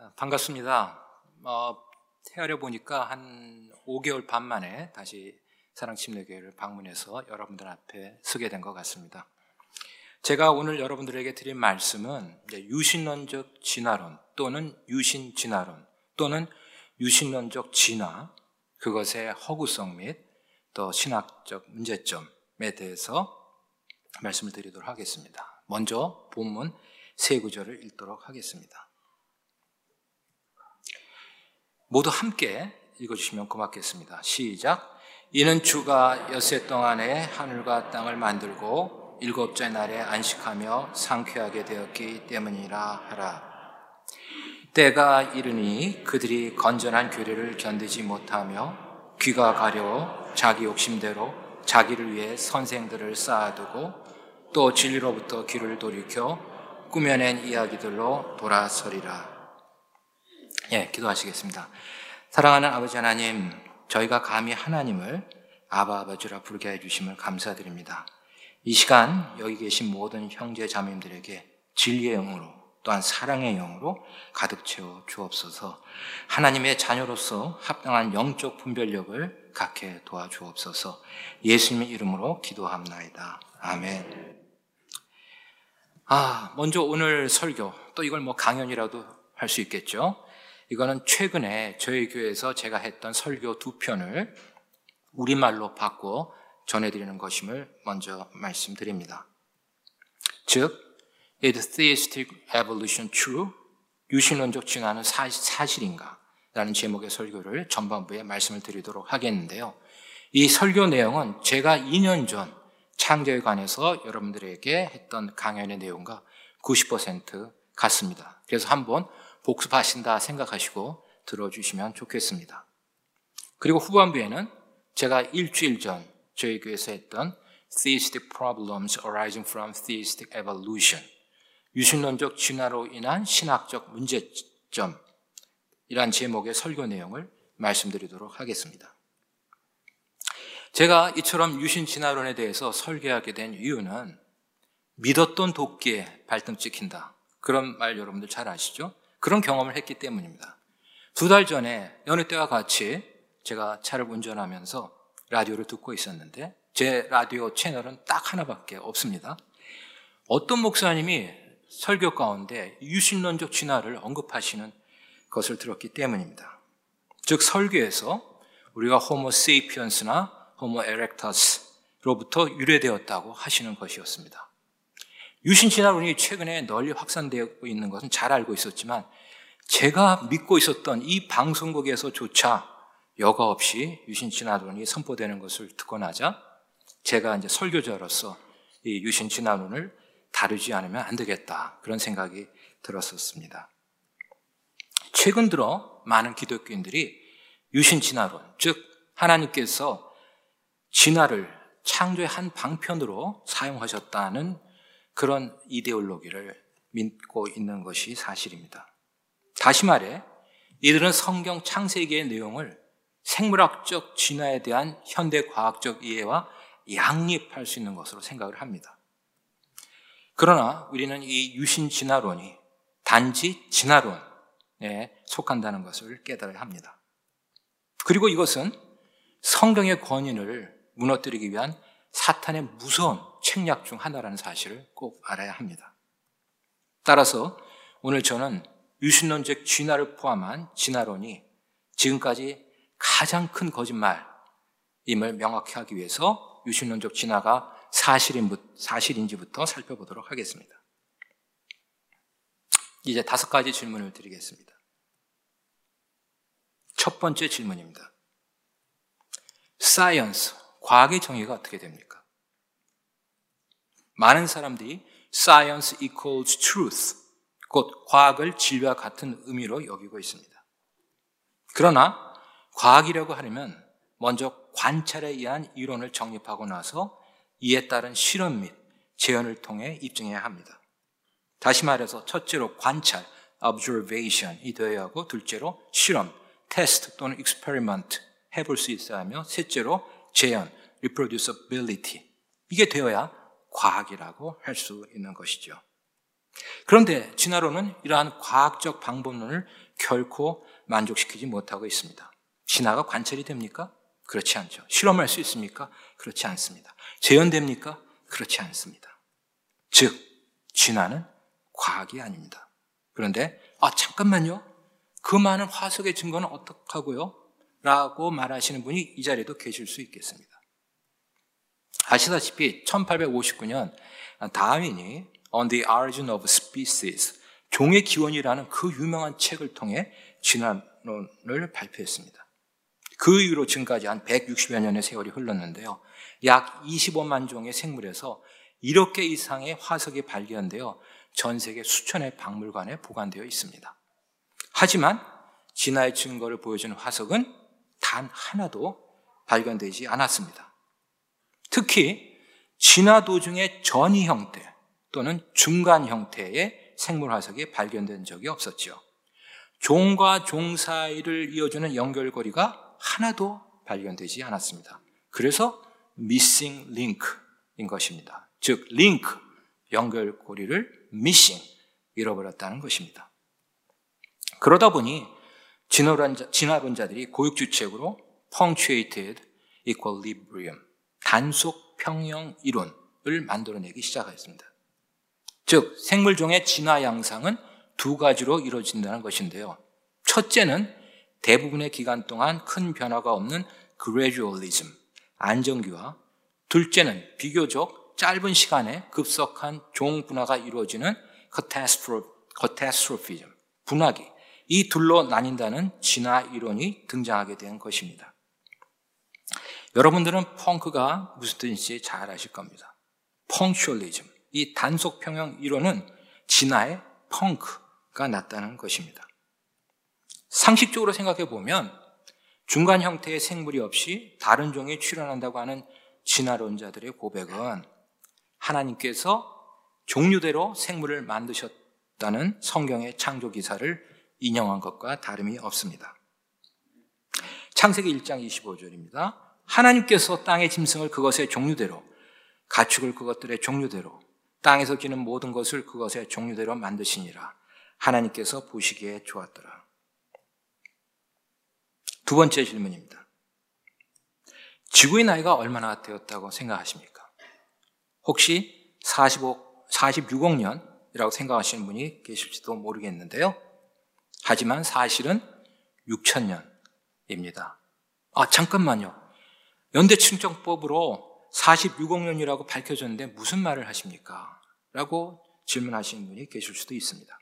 반갑습니다. 헤아려 보니까 한 5개월 반 만에 다시 사랑침례교회를 방문해서 여러분들 앞에 서게 된 것 같습니다. 제가 오늘 여러분들에게 드릴 말씀은 유신론적 진화론 또는 유신진화론 또는 유신론적 진화, 그것의 허구성 및 또 신학적 문제점에 대해서 말씀을 드리도록 하겠습니다. 먼저 본문 세 구절을 읽도록 하겠습니다. 모두 함께 읽어주시면 고맙겠습니다. 시작. 이는 주가 엿새 동안에 하늘과 땅을 만들고 일곱째 날에 안식하며 상쾌하게 되었기 때문이라 하라. 때가 이르니 그들이 건전한 규례를 견디지 못하며 귀가 가려워 자기 욕심대로 자기를 위해 선생들을 쌓아두고 또 진리로부터 귀를 돌이켜 꾸며낸 이야기들로 돌아서리라. 기도하시겠습니다. 사랑하는 아버지 하나님, 저희가 감히 하나님을 아버지라 부르게 해주심을 감사드립니다. 이 시간 여기 계신 모든 형제 자매님들에게 진리의 영으로 또한 사랑의 영으로 가득 채워 주옵소서. 하나님의 자녀로서 합당한 영적 분별력을 갖게 도와주옵소서. 예수님의 이름으로 기도합나이다. 아멘. 먼저 오늘 설교, 또 이걸 강연이라도 할 수 있겠죠. 이거는 최근에 저희 교회에서 제가 했던 설교 2편을 우리말로 바꿔 전해드리는 것임을 먼저 말씀드립니다. 즉, Is Theistic Evolution True? 유신론적 진화는 사실인가? 라는 제목의 설교를 전반부에 말씀을 드리도록 하겠는데요. 이 설교 내용은 제가 2년 전 창조에 관해서 여러분들에게 했던 강연의 내용과 90% 같습니다. 그래서 한번 복습하신다 생각하시고 들어주시면 좋겠습니다. 그리고 후반부에는 제가 일주일 전 저희 교회에서 했던 Theistic Problems Arising from Theistic Evolution, 유신론적 진화로 인한 신학적 문제점, 이란 제목의 설교 내용을 말씀드리도록 하겠습니다. 제가 이처럼 유신 진화론에 대해서 설교하게 된 이유는 믿었던 도끼에 발등 찍힌다, 그런 말 여러분들 잘 아시죠? 그런 경험을 했기 때문입니다. 2달 전에 여느 때와 같이 제가 차를 운전하면서 라디오를 듣고 있었는데 제 라디오 채널은 딱 하나밖에 없습니다. 어떤 목사님이 설교 가운데 유신론적 진화를 언급하시는 것을 들었기 때문입니다. 즉 설교에서 우리가 호모 세이피언스나 호모 에렉터스로부터 유래되었다고 하시는 것이었습니다. 유신진화론이 최근에 널리 확산되고 있는 것은 잘 알고 있었지만 제가 믿고 있었던 이 방송국에서조차 여과 없이 유신진화론이 선포되는 것을 듣고 나자 제가 이제 설교자로서 이 유신진화론을 다루지 않으면 안 되겠다, 그런 생각이 들었었습니다. 최근 들어 많은 기독교인들이 유신진화론, 즉 하나님께서 진화를 창조의 한 방편으로 사용하셨다는 그런 이데올로기를 믿고 있는 것이 사실입니다. 다시 말해 이들은 성경 창세기의 내용을 생물학적 진화에 대한 현대과학적 이해와 양립할 수 있는 것으로 생각을 합니다. 그러나 우리는 이 유신진화론이 단지 진화론에 속한다는 것을 깨달아야 합니다. 그리고 이것은 성경의 권위를 무너뜨리기 위한 사탄의 무서운 책략 중 하나라는 사실을 꼭 알아야 합니다. 따라서 오늘 저는 유신론적 진화를 포함한 진화론이 지금까지 가장 큰 거짓말임을 명확히 하기 위해서 유신론적 진화가 사실인지부터 살펴보도록 하겠습니다. 이제 5가지 질문을 드리겠습니다. 첫 번째 질문입니다. 사이언스, 과학의 정의가 어떻게 됩니까? 많은 사람들이 Science equals truth, 곧 과학을 진리와 같은 의미로 여기고 있습니다. 그러나 과학이라고 하려면 먼저 관찰에 의한 이론을 정립하고 나서 이에 따른 실험 및 재현을 통해 입증해야 합니다. 다시 말해서 첫째로 관찰, observation이 되어야 하고, 둘째로 실험, test 또는 experiment 해볼 수 있어야 하며, 셋째로 재현, reproducibility, 이게 되어야 과학이라고 할 수 있는 것이죠. 그런데 진화론은 이러한 과학적 방법론을 결코 만족시키지 못하고 있습니다. 진화가 관찰이 됩니까? 그렇지 않죠. 실험할 수 있습니까? 그렇지 않습니다. 재현됩니까? 그렇지 않습니다. 즉, 진화는 과학이 아닙니다. 그런데 잠깐만요. 그 많은 화석의 증거는 어떡하고요? 라고 말하시는 분이 이 자리에도 계실 수 있겠습니다. 아시다시피 1859년 다윈이 On the Origin of Species, 종의 기원이라는 그 유명한 책을 통해 진화론을 발표했습니다. 그 이후로 지금까지 한 160여 년의 세월이 흘렀는데요. 약 25만 종의 생물에서 1억 개 이상의 화석이 발견되어 전 세계 수천의 박물관에 보관되어 있습니다. 하지만 진화의 증거를 보여주는 화석은 단 하나도 발견되지 않았습니다. 특히 진화 도중의 전이 형태 또는 중간 형태의 생물 화석이 발견된 적이 없었죠. 종과 종 사이를 이어주는 연결고리가 하나도 발견되지 않았습니다. 그래서 missing link인 것입니다. 즉 링크, 연결고리를 missing, 잃어버렸다는 것입니다. 그러다 보니 진화론자들이 고육주책으로 punctuated equilibrium, 단속 평형 이론을 만들어내기 시작했습니다. 즉 생물종의 진화 양상은 두 가지로 이루어진다는 것인데요. 첫째는 대부분의 기간 동안 큰 변화가 없는 gradualism, 안정기와, 둘째는 비교적 짧은 시간에 급속한 종 분화가 이루어지는 catastrophism, 분화기, 이 둘로 나뉜다는 진화 이론이 등장하게 된 것입니다. 여러분들은 펑크가 무슨 뜻인지 잘 아실 겁니다. punctualism, 이 단속 평형 이론은 진화의 펑크가 났다는 것입니다. 상식적으로 생각해 보면 중간 형태의 생물이 없이 다른 종이 출현한다고 하는 진화론자들의 고백은 하나님께서 종류대로 생물을 만드셨다는 성경의 창조 기사를 인용한 것과 다름이 없습니다. 창세기 1장 25절입니다. 하나님께서 땅의 짐승을 그것의 종류대로, 가축을 그것들의 종류대로, 땅에서 기는 모든 것을 그것의 종류대로 만드시니라. 하나님께서 보시기에 좋았더라. 두 번째 질문입니다. 지구의 나이가 얼마나 되었다고 생각하십니까? 혹시 46억 년이라고 생각하시는 분이 계실지도 모르겠는데요. 하지만 사실은 6,000년입니다. 잠깐만요. 연대측정법으로 46억 년이라고 밝혀졌는데 무슨 말을 하십니까? 라고 질문하시는 분이 계실 수도 있습니다.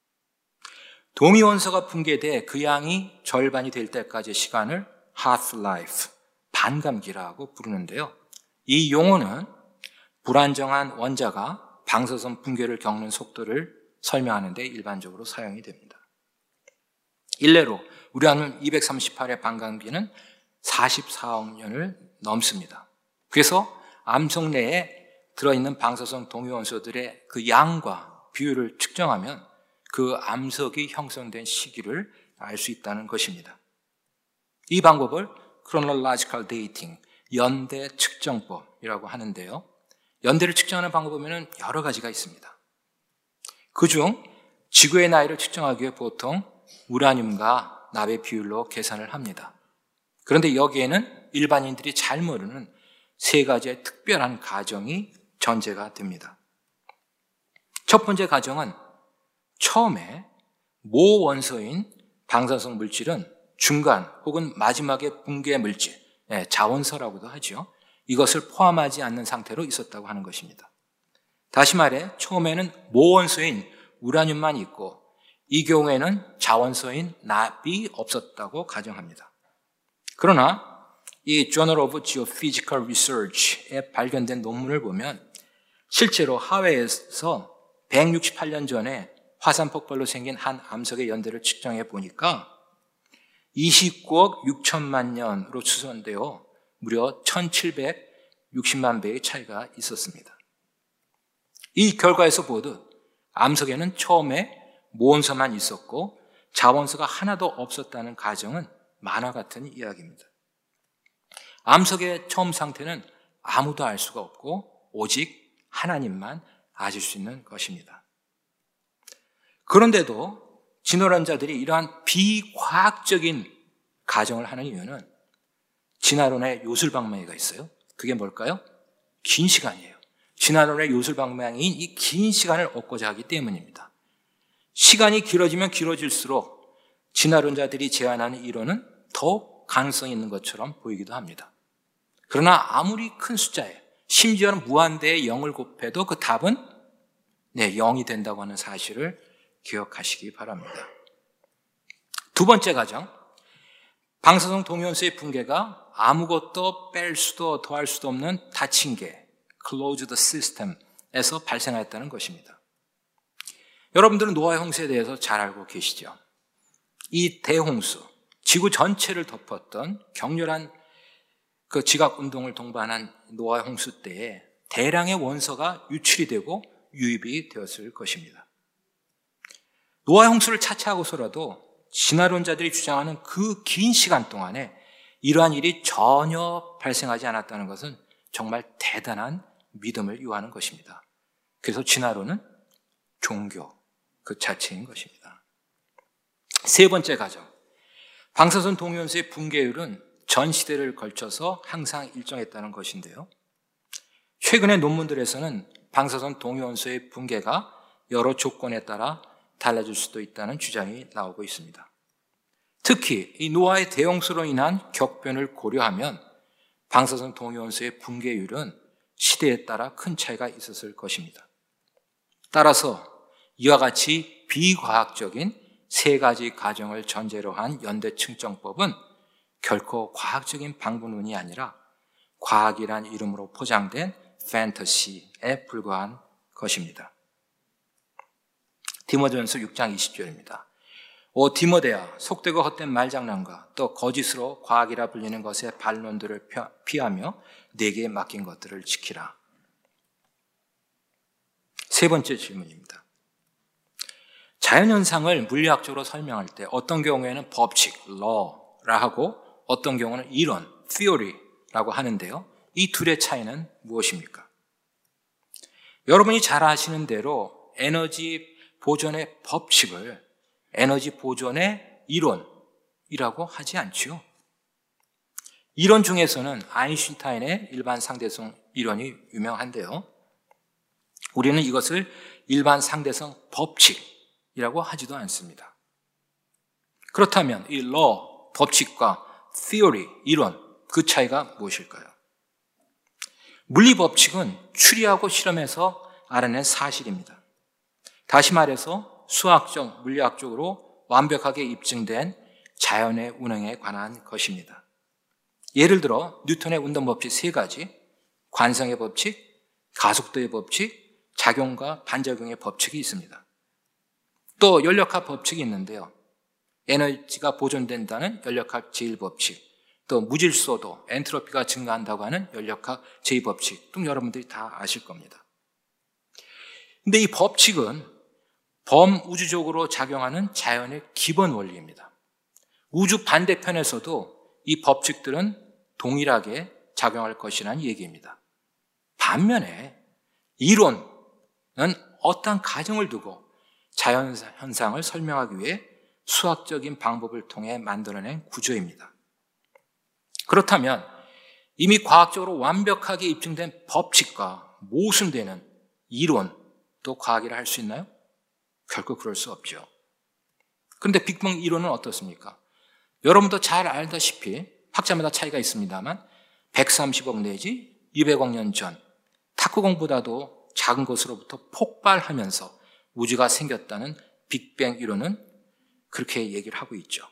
도미원소가 붕괴돼 그 양이 절반이 될 때까지의 시간을 half-life, 반감기라고 부르는데요. 이 용어는 불안정한 원자가 방사선 붕괴를 겪는 속도를 설명하는 데 일반적으로 사용이 됩니다. 일례로 우리 하늘 238의 반감기는 44억 년을 넘습니다. 그래서 암석 내에 들어있는 방사성 동위원소들의 그 양과 비율을 측정하면 그 암석이 형성된 시기를 알 수 있다는 것입니다. 이 방법을 chronological dating, 연대 측정법이라고 하는데요. 연대를 측정하는 방법에는 여러 가지가 있습니다. 그중 지구의 나이를 측정하기 위해 보통 우라늄과 납의 비율로 계산을 합니다. 그런데 여기에는 일반인들이 잘 모르는 세 가지의 특별한 가정이 전제가 됩니다. 첫 번째 가정은 처음에 모 원소인 방사성 물질은 중간 혹은 마지막에 붕괴 물질, 자원소라고도 하죠. 이것을 포함하지 않는 상태로 있었다고 하는 것입니다. 다시 말해 처음에는 모 원소인 우라늄만 있고 이 경우에는 자원소인 납이 없었다고 가정합니다. 그러나 이 Journal of Geophysical Research에 발견된 논문을 보면 실제로 하와이에서 168년 전에 화산 폭발로 생긴 한 암석의 연대를 측정해 보니까 29억 6천만 년으로 추산되어 무려 1760만 배의 차이가 있었습니다. 이 결과에서 보듯 암석에는 처음에 모원소만 있었고 자원소가 하나도 없었다는 가정은 만화 같은 이야기입니다. 암석의 처음 상태는 아무도 알 수가 없고 오직 하나님만 아실 수 있는 것입니다. 그런데도 진화론자들이 이러한 비과학적인 가정을 하는 이유는 진화론의 요술방망이가 있어요. 그게 뭘까요? 긴 시간이에요. 진화론의 요술방망이인 이 긴 시간을 얻고자 하기 때문입니다. 시간이 길어지면 길어질수록 진화론자들이 제안하는 이론은 더욱 가능성이 있는 것처럼 보이기도 합니다. 그러나 아무리 큰 숫자에, 심지어는 무한대의 0을 곱해도 그 답은 0이 된다고 하는 사실을 기억하시기 바랍니다. 두 번째 가정, 방사성 동위원소의 붕괴가 아무것도 뺄 수도 더할 수도 없는 닫힌 계, closed system에서 발생하였다는 것입니다. 여러분들은 노아의 홍수에 대해서 잘 알고 계시죠? 이 대홍수, 지구 전체를 덮었던 격렬한 그 지각운동을 동반한 노아의 홍수 때에 대량의 원소가 유출이 되고 유입이 되었을 것입니다. 노아의 홍수를 차치하고서라도 진화론자들이 주장하는 그 긴 시간 동안에 이러한 일이 전혀 발생하지 않았다는 것은 정말 대단한 믿음을 요하는 것입니다. 그래서 진화론은 종교 그 자체인 것입니다. 세 번째 가정, 방사선 동위원소의 붕괴율은 전 시대를 걸쳐서 항상 일정했다는 것인데요. 최근의 논문들에서는 방사선 동위원소의 붕괴가 여러 조건에 따라 달라질 수도 있다는 주장이 나오고 있습니다. 특히 이 노아의 대홍수로 인한 격변을 고려하면 방사선 동위원소의 붕괴율은 시대에 따라 큰 차이가 있었을 것입니다. 따라서 이와 같이 비과학적인 세 가지 가정을 전제로 한 연대 측정법은 결코 과학적인 방법론이 아니라 과학이란 이름으로 포장된 판타시에 불과한 것입니다. 디모데전서 6장 20절입니다. 오 디모데야, 속되고 헛된 말장난과 또 거짓으로 과학이라 불리는 것의 반론들을 피하며 내게 맡긴 것들을 지키라. 세 번째 질문입니다. 자연현상을 물리학적으로 설명할 때 어떤 경우에는 법칙, law라 하고 어떤 경우는 이론, theory라고 하는데요. 이 둘의 차이는 무엇입니까? 여러분이 잘 아시는 대로 에너지 보존의 법칙을 에너지 보존의 이론이라고 하지 않지요. 이론 중에서는 아인슈타인의 일반 상대성 이론이 유명한데요. 우리는 이것을 일반 상대성 법칙이라고 하지도 않습니다. 그렇다면 이 law, 법칙과 theory, 이론, 그 차이가 무엇일까요? 물리 법칙은 추리하고 실험해서 알아낸 사실입니다. 다시 말해서 수학적, 물리학적으로 완벽하게 입증된 자연의 운행에 관한 것입니다. 예를 들어 뉴턴의 운동 법칙 세 가지, 관성의 법칙, 가속도의 법칙, 작용과 반작용의 법칙이 있습니다. 또 연력학 법칙이 있는데요. 에너지가 보존된다는 연력학 제1법칙, 또 무질서도, 엔트로피가 증가한다고 하는 연력학 제2법칙 등 여러분들이 다 아실 겁니다. 근데 이 법칙은 범우주적으로 작용하는 자연의 기본 원리입니다. 우주 반대편에서도 이 법칙들은 동일하게 작용할 것이라는 얘기입니다. 반면에 이론은 어떠한 가정을 두고 자연현상을 설명하기 위해 수학적인 방법을 통해 만들어낸 구조입니다. 그렇다면 이미 과학적으로 완벽하게 입증된 법칙과 모순되는 이론도 과학이라 할 수 있나요? 결코 그럴 수 없죠. 그런데 빅뱅 이론은 어떻습니까? 여러분도 잘 알다시피 학자마다 차이가 있습니다만 130억 내지 200억 년 전 탁구공보다도 작은 것으로부터 폭발하면서 우주가 생겼다는 빅뱅 이론은 그렇게 얘기를 하고 있죠.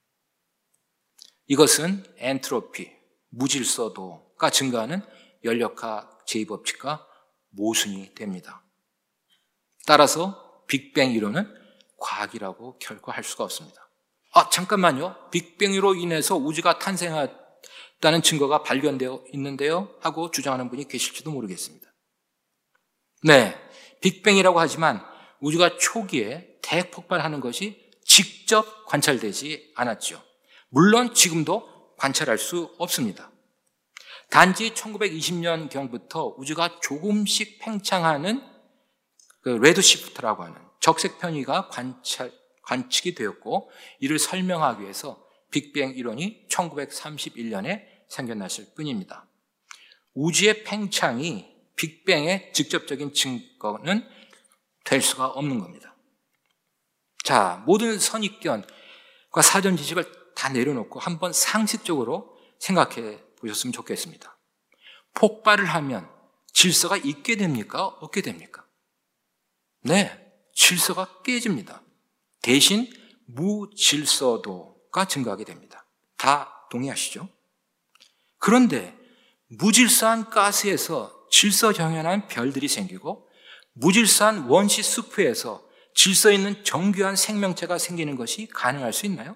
이것은 엔트로피, 무질서도가 증가하는 연력학 제2법칙과 모순이 됩니다. 따라서 빅뱅 이론은 과학이라고 결코 할 수가 없습니다. 잠깐만요. 빅뱅으로 인해서 우주가 탄생했다는 증거가 발견되어 있는데요 하고 주장하는 분이 계실지도 모르겠습니다. 네, 빅뱅이라고 하지만 우주가 초기에 대폭발하는 것이 직접 관찰되지 않았죠. 물론 지금도 관찰할 수 없습니다. 단지 1920년경부터 우주가 조금씩 팽창하는 그 레드시프트라고 하는 적색 편의가 관측이 되었고 이를 설명하기 위해서 빅뱅 이론이 1931년에 생겨났을 뿐입니다. 우주의 팽창이 빅뱅의 직접적인 증거는 될 수가 없는 겁니다. 자, 모든 선입견과 사전 지식을 다 내려놓고 한번 상식적으로 생각해 보셨으면 좋겠습니다. 폭발을 하면 질서가 있게 됩니까? 없게 됩니까? 네, 질서가 깨집니다. 대신 무질서도가 증가하게 됩니다. 다 동의하시죠? 그런데 무질서한 가스에서 질서정연한 별들이 생기고 무질서한 원시 수프에서 질서 있는 정교한 생명체가 생기는 것이 가능할 수 있나요?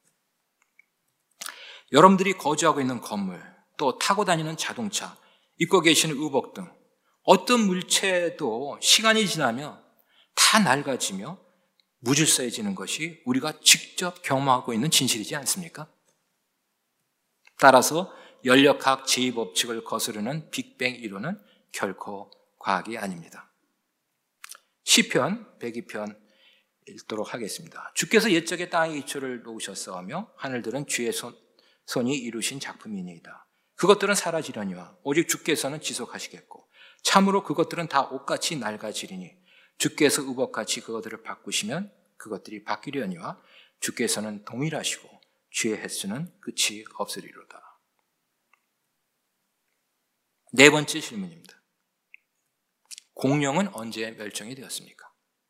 여러분들이 거주하고 있는 건물, 또 타고 다니는 자동차, 입고 계시는 의복 등 어떤 물체도 시간이 지나면 다 낡아지며 무질서해지는 것이 우리가 직접 경험하고 있는 진실이지 않습니까? 따라서 연력학 제2법칙을 거스르는 빅뱅 이론은 결코 과학이 아닙니다. 시편 102편 읽도록 하겠습니다. 주께서 옛적에 땅의 기초를 놓으셨사오며 하늘들은 주의 손이 이루신 작품이니이다. 그것들은 사라지려니와 오직 주께서는 지속하시겠고 참으로 그것들은 다 옷같이 낡아지리니 주께서 의복같이 그것들을 바꾸시면 그것들이 바뀌려니와 주께서는 동일하시고 주의 횟수는 끝이 없으리로다. 네 번째 질문입니다. 공룡은 언제 멸종이 되었습니까?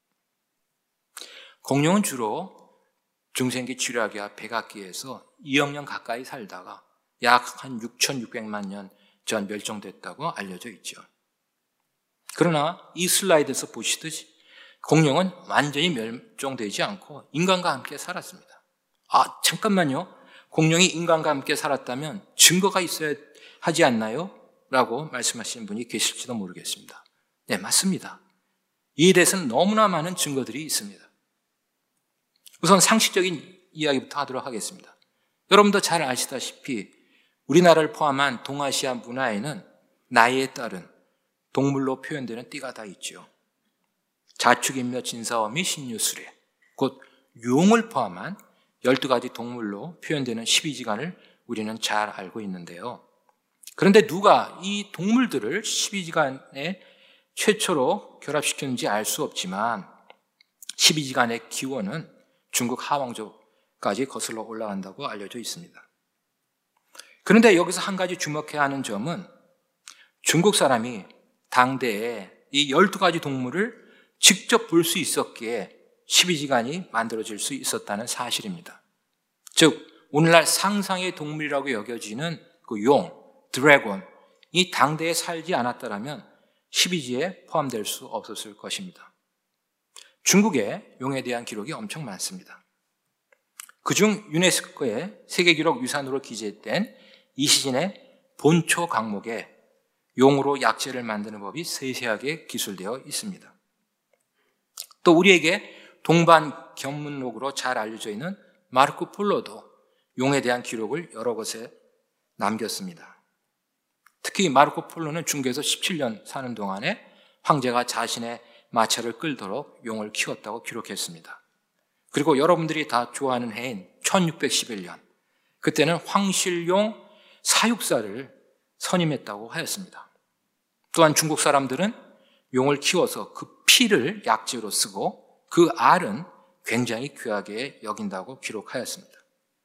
공룡은 주로 중생기 쥐라기와 백악기에서 2억 년 가까이 살다가 약 한 6,600만 년 전 멸종됐다고 알려져 있죠. 그러나 이 슬라이드에서 보시듯이 공룡은 완전히 멸종되지 않고 인간과 함께 살았습니다. 아, 잠깐만요. 공룡이 인간과 함께 살았다면 증거가 있어야 하지 않나요? 라고 말씀하시는 분이 계실지도 모르겠습니다. 네, 맞습니다. 이에 대해서는 너무나 많은 증거들이 있습니다. 우선 상식적인 이야기부터 하도록 하겠습니다. 여러분도 잘 아시다시피 우리나라를 포함한 동아시아 문화에는 나이에 따른 동물로 표현되는 띠가 다 있죠. 자축인묘 진사오미 신유술에 곧 용을 포함한 12가지 동물로 표현되는 12지간을 우리는 잘 알고 있는데요. 그런데 누가 이 동물들을 12지간에 최초로 결합시켰는지 알 수 없지만 12지간의 기원은 중국 하왕조까지 거슬러 올라간다고 알려져 있습니다. 그런데 여기서 한 가지 주목해야 하는 점은 중국 사람이 당대에 이 12가지 동물을 직접 볼 수 있었기에 12지간이 만들어질 수 있었다는 사실입니다. 즉 오늘날 상상의 동물이라고 여겨지는 그 용, 드래곤, 이 당대에 살지 않았다면 12지에 포함될 수 없었을 것입니다. 중국에 용에 대한 기록이 엄청 많습니다. 그중 유네스코의 세계기록 유산으로 기재된 이시진의 본초 강목에 용으로 약재를 만드는 법이 세세하게 기술되어 있습니다. 또 우리에게 동반 견문록으로 잘 알려져 있는 마르코 폴로도 용에 대한 기록을 여러 곳에 남겼습니다. 특히 마르코 폴로는 중국에서 17년 사는 동안에 황제가 자신의 마차를 끌도록 용을 키웠다고 기록했습니다. 그리고 여러분들이 다 좋아하는 해인 1611년, 그때는 황실용 사육사를 선임했다고 하였습니다. 또한 중국 사람들은 용을 키워서 그 피를 약재로 쓰고 그 알은 굉장히 귀하게 여긴다고 기록하였습니다.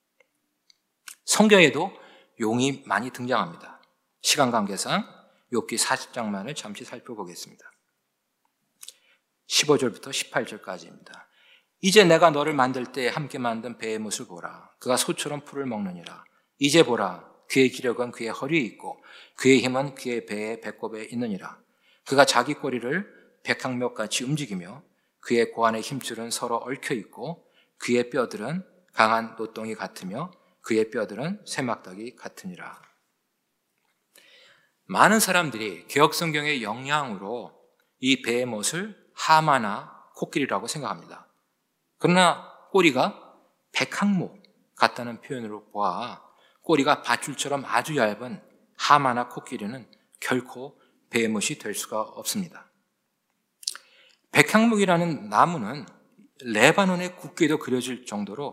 성경에도 용이 많이 등장합니다. 시간 관계상 욥기 40장만을 잠시 살펴보겠습니다. 15절부터 18절까지입니다. 이제 내가 너를 만들 때 함께 만든 배의 못을 보라. 그가 소처럼 풀을 먹느니라. 이제 보라. 그의 기력은 그의 허리에 있고 그의 힘은 그의 배의 배꼽에 있느니라. 그가 자기 꼬리를 백항목같이 움직이며 그의 고안의 힘줄은 서로 얽혀 있고 그의 뼈들은 강한 노동이 같으며 그의 뼈들은 새막닭이 같으니라. 많은 사람들이 개혁성경의 영향으로 이 배의 못을 하마나 코끼리라고 생각합니다. 그러나 꼬리가 백항목 같다는 표현으로 보아 꼬리가 밧줄처럼 아주 얇은 하마나 코끼리는 결코 배의 못이 될 수가 없습니다. 백향목이라는 나무는 레바논의 국기에도 그려질 정도로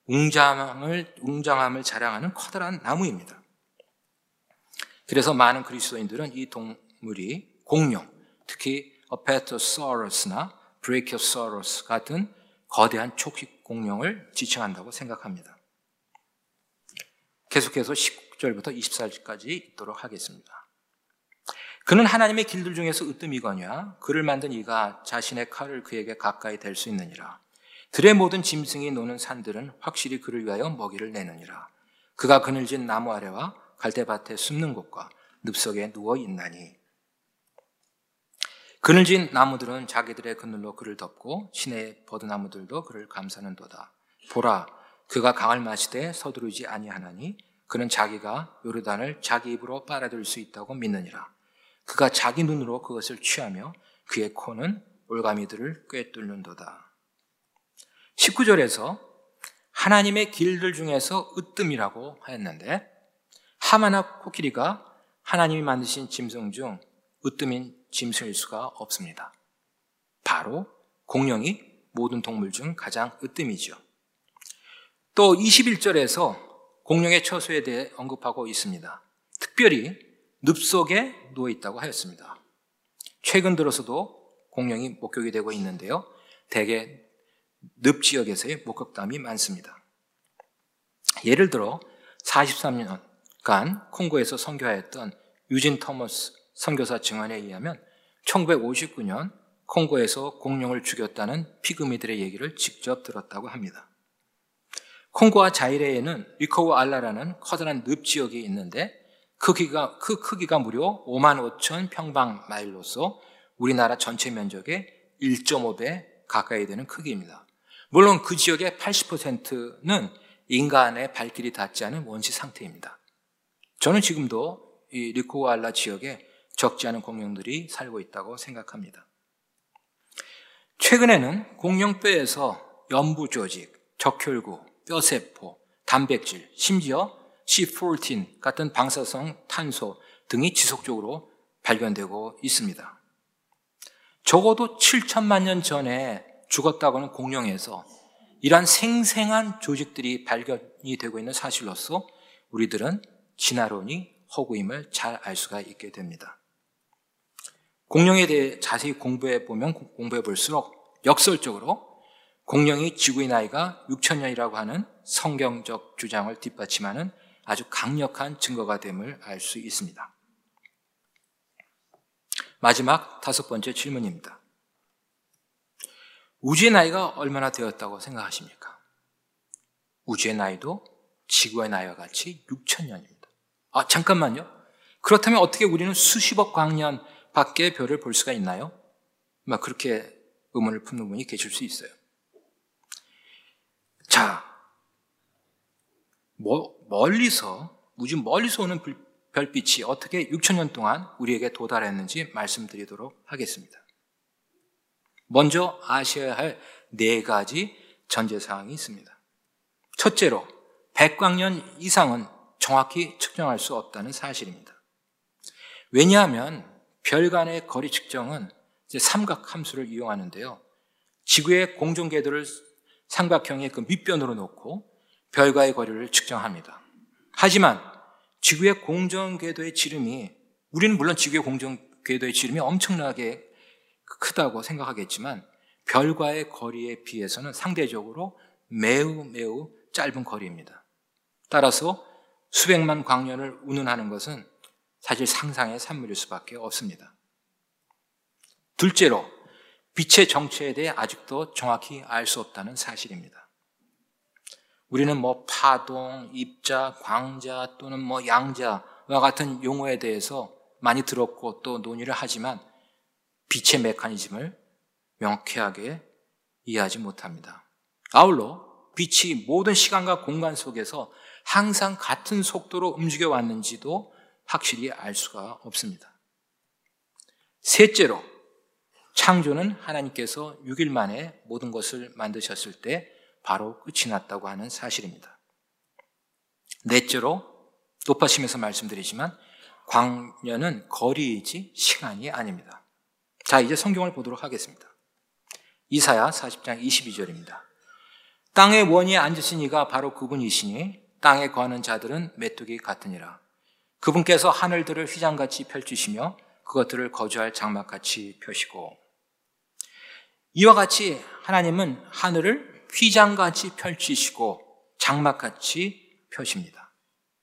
웅장함을 자랑하는 커다란 나무입니다. 그래서 많은 그리스도인들은 이 동물이 공룡, 특히 어페토사우루스나 브레키오사우루스 같은 거대한 초식 공룡을 지칭한다고 생각합니다. 계속해서 19절부터 24절까지 읽도록 하겠습니다. 그는 하나님의 길들 중에서 으뜸이거냐 그를 만든 이가 자신의 칼을 그에게 가까이 댈 수 있느니라. 들의 모든 짐승이 노는 산들은 확실히 그를 위하여 먹이를 내느니라. 그가 그늘진 나무 아래와 갈대밭에 숨는 곳과 늪속에 누워 있나니 그늘진 나무들은 자기들의 그늘로 그를 덮고 시내의 버드나무들도 그를 감싸는도다. 보라, 그가 강을 마시되 서두르지 아니하나니 그는 자기가 요르단을 자기 입으로 빨아들일 수 있다고 믿느니라. 그가 자기 눈으로 그것을 취하며 그의 코는 올가미들을 꿰뚫는도다. 19절에서 하나님의 길들 중에서 으뜸이라고 하였는데 하마나 코끼리가 하나님이 만드신 짐승 중 으뜸인 짐승일 수가 없습니다. 바로 공룡이 모든 동물 중 가장 으뜸이죠. 또 21절에서 공룡의 처소에 대해 언급하고 있습니다. 특별히 늪속에 누워있다고 하였습니다. 최근 들어서도 공룡이 목격이 되고 있는데요. 대개 늪지역에서의 목격담이 많습니다. 예를 들어 43년간 콩고에서 선교하였던 유진 토머스 선교사 증언에 의하면 1959년 콩고에서 공룡을 죽였다는 피그미들의 얘기를 직접 들었다고 합니다. 콩고와 자이레에는 리코우 알라라는 커다란 늪지역이 있는데 그 크기가 무려 5만 5천 평방마일로서 우리나라 전체 면적의 1.5배 가까이 되는 크기입니다. 물론 그 지역의 80%는 인간의 발길이 닿지 않은 원시 상태입니다. 저는 지금도 이 리코알라 지역에 적지 않은 공룡들이 살고 있다고 생각합니다. 최근에는 공룡뼈에서 연부 조직, 적혈구, 뼈세포, 단백질, 심지어 C14 같은 방사성 탄소 등이 지속적으로 발견되고 있습니다. 적어도 7천만 년 전에 죽었다고 하는 공룡에서 이러한 생생한 조직들이 발견이 되고 있는 사실로서 우리들은 진화론이 허구임을 잘 알 수가 있게 됩니다. 공룡에 대해 자세히 공부해 볼수록 역설적으로 공룡이 지구의 나이가 6천년이라고 하는 성경적 주장을 뒷받침하는 아주 강력한 증거가 됨을 알 수 있습니다. 마지막 5번째 질문입니다. 우주의 나이가 얼마나 되었다고 생각하십니까? 우주의 나이도 지구의 나이와 같이 6천년입니다. 잠깐만요. 그렇다면 어떻게 우리는 수십억 광년 밖에 별을 볼 수가 있나요? 그렇게 의문을 품는 분이 계실 수 있어요. 자, 우주 멀리서 오는 별빛이 어떻게 6천년 동안 우리에게 도달했는지 말씀드리도록 하겠습니다. 먼저 아셔야 할 4가지 전제사항이 있습니다. 첫째로 100광년 이상은 정확히 측정할 수 없다는 사실입니다. 왜냐하면 별 간의 거리 측정은 삼각 함수를 이용하는데요. 지구의 공중궤도를 삼각형의 그 밑변으로 놓고 별과의 거리를 측정합니다. 하지만 지구의 공중궤도의 지름이, 우리는 물론 지구의 공중궤도의 지름이 엄청나게 크다고 생각하겠지만 별과의 거리에 비해서는 상대적으로 매우 짧은 거리입니다. 따라서 수백만 광년을 운운하는 것은 사실 상상의 산물일 수밖에 없습니다. 둘째로 빛의 정체에 대해 아직도 정확히 알 수 없다는 사실입니다. 우리는 파동, 입자, 광자 또는 양자와 같은 용어에 대해서 많이 들었고 또 논의를 하지만 빛의 메커니즘을 명쾌하게 이해하지 못합니다. 아울러 빛이 모든 시간과 공간 속에서 항상 같은 속도로 움직여 왔는지도 확실히 알 수가 없습니다. 셋째로 창조는 하나님께서 6일 만에 모든 것을 만드셨을 때 바로 끝이 났다고 하는 사실입니다. 넷째로 높아지면서 말씀드리지만 광년은 거리이지 시간이 아닙니다. 자, 이제 성경을 보도록 하겠습니다. 이사야 40장 22절입니다. 땅의 원위에 앉으신 이가 바로 그분이시니 땅에 거하는 자들은 메뚜기 같으니라. 그분께서 하늘들을 휘장같이 펼치시며 그것들을 거주할 장막같이 펴시고. 이와 같이 하나님은 하늘을 휘장같이 펼치시고 장막같이 펴십니다.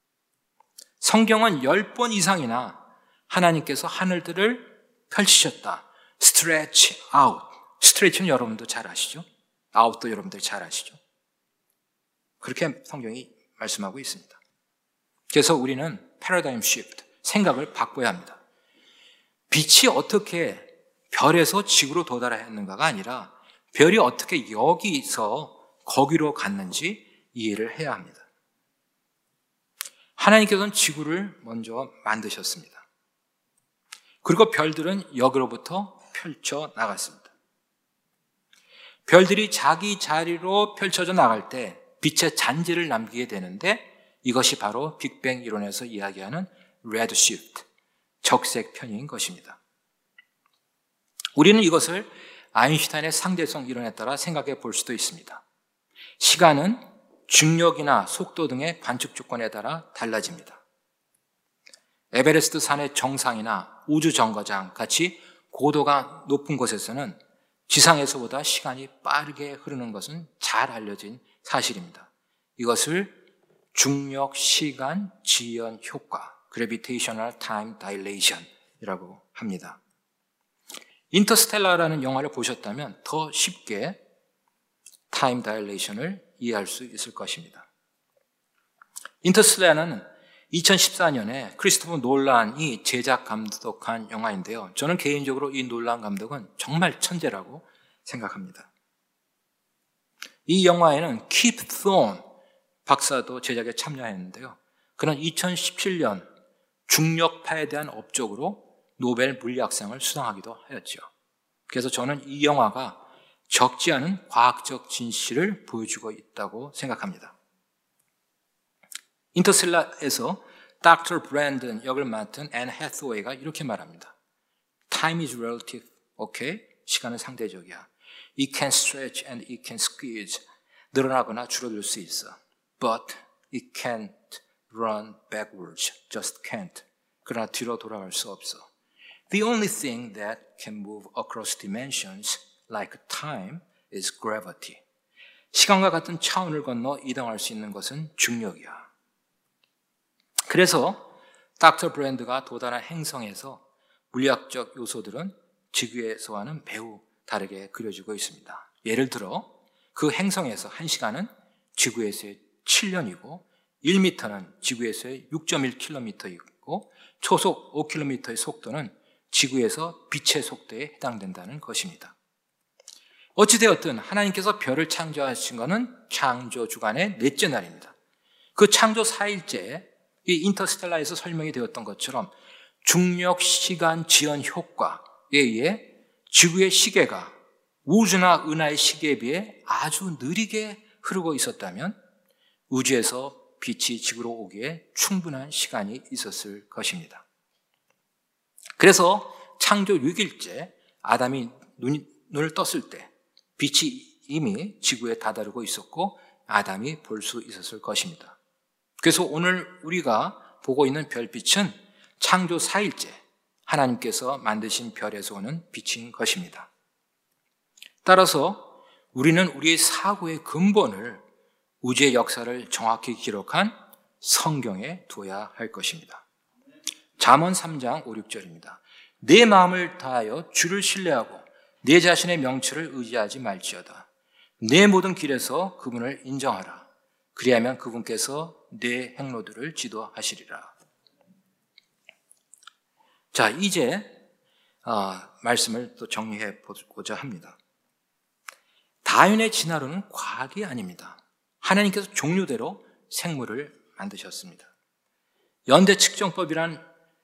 성경은 10번 이상이나 하나님께서 하늘들을 펼치셨다. stretch out. stretch는 여러분도 잘 아시죠? out도 여러분들 잘 아시죠? 그렇게 성경이 말씀하고 있습니다. 그래서 우리는 패러다임 시프트, 생각을 바꿔야 합니다. 빛이 어떻게 별에서 지구로 도달했는가가 아니라 별이 어떻게 여기서 거기로 갔는지 이해를 해야 합니다. 하나님께서는 지구를 먼저 만드셨습니다. 그리고 별들은 여기로부터 펼쳐 나갔습니다. 별들이 자기 자리로 펼쳐져 나갈 때 빛의 잔재를 남기게 되는데 이것이 바로 빅뱅 이론에서 이야기하는 레드시프트, 적색 편인 것입니다. 우리는 이것을 아인슈타인의 상대성 이론에 따라 생각해 볼 수도 있습니다. 시간은 중력이나 속도 등의 관측 조건에 따라 달라집니다. 에베레스트 산의 정상이나 우주 정거장 같이 고도가 높은 곳에서는 지상에서보다 시간이 빠르게 흐르는 것은 잘 알려진 사실입니다. 이것을 중력 시간 지연 효과, Gravitational Time Dilation이라고 합니다. 인터스텔라라는 영화를 보셨다면 더 쉽게 타임 다일레이션을 이해할 수 있을 것입니다. 인터스텔라는 2014년에 크리스토퍼 놀란이 제작 감독한 영화인데요. 저는 개인적으로 이 놀란 감독은 정말 천재라고 생각합니다. 이 영화에는 킵 톤 박사도 제작에 참여했는데요. 그는 2017년 중력파에 대한 업적으로 노벨 물리학상을 수상하기도 하였죠. 그래서 저는 이 영화가 적지 않은 과학적 진실을 보여주고 있다고 생각합니다. 인터스텔라에서 닥터 브랜든 역을 맡은 앤 해서웨이가 이렇게 말합니다. Time is relative, okay? 시간은 상대적이야. It can stretch and it can squeeze. 늘어나거나 줄어들 수 있어. But it can't run backwards. Just can't. 그러나 뒤로 돌아갈 수 없어. The only thing that can move across dimensions like time is gravity. 시간과 같은 차원을 건너 이동할 수 있는 것은 중력이야. 그래서 닥터 브랜드가 도달한 행성에서 물리학적 요소들은 지구에서와는 매우 다르게 그려지고 있습니다. 예를 들어 그 행성에서 1시간은 지구에서의 7년이고 1m는 지구에서의 6.1km이고 초속 5km의 속도는 지구에서 빛의 속도에 해당된다는 것입니다. 어찌되었든 하나님께서 별을 창조하신 것은 창조 주간의 넷째 날입니다. 그 창조 4일째 이 인터스텔라에서 설명이 되었던 것처럼 중력 시간 지연 효과에 의해 지구의 시계가 우주나 은하의 시계에 비해 아주 느리게 흐르고 있었다면 우주에서 빛이 지구로 오기에 충분한 시간이 있었을 것입니다. 그래서 창조 6일째 아담이 눈을 떴을 때 빛이 이미 지구에 다다르고 있었고 아담이 볼 수 있었을 것입니다. 그래서 오늘 우리가 보고 있는 별빛은 창조 4일째 하나님께서 만드신 별에서 오는 빛인 것입니다. 따라서 우리는 우리의 사고의 근본을 우주의 역사를 정확히 기록한 성경에 둬야 할 것입니다. 잠언 3장 5, 6절입니다. 내 마음을 다하여 주를 신뢰하고 내 자신의 명철을 의지하지 말지어다. 내 모든 길에서 그분을 인정하라. 그리하면 그분께서 내 행로들을 지도하시리라. 자, 이제 말씀을 또 정리해 보고자 합니다. 다윈의 진화론은 과학이 아닙니다. 하나님께서 종류대로 생물을 만드셨습니다. 연대 측정법은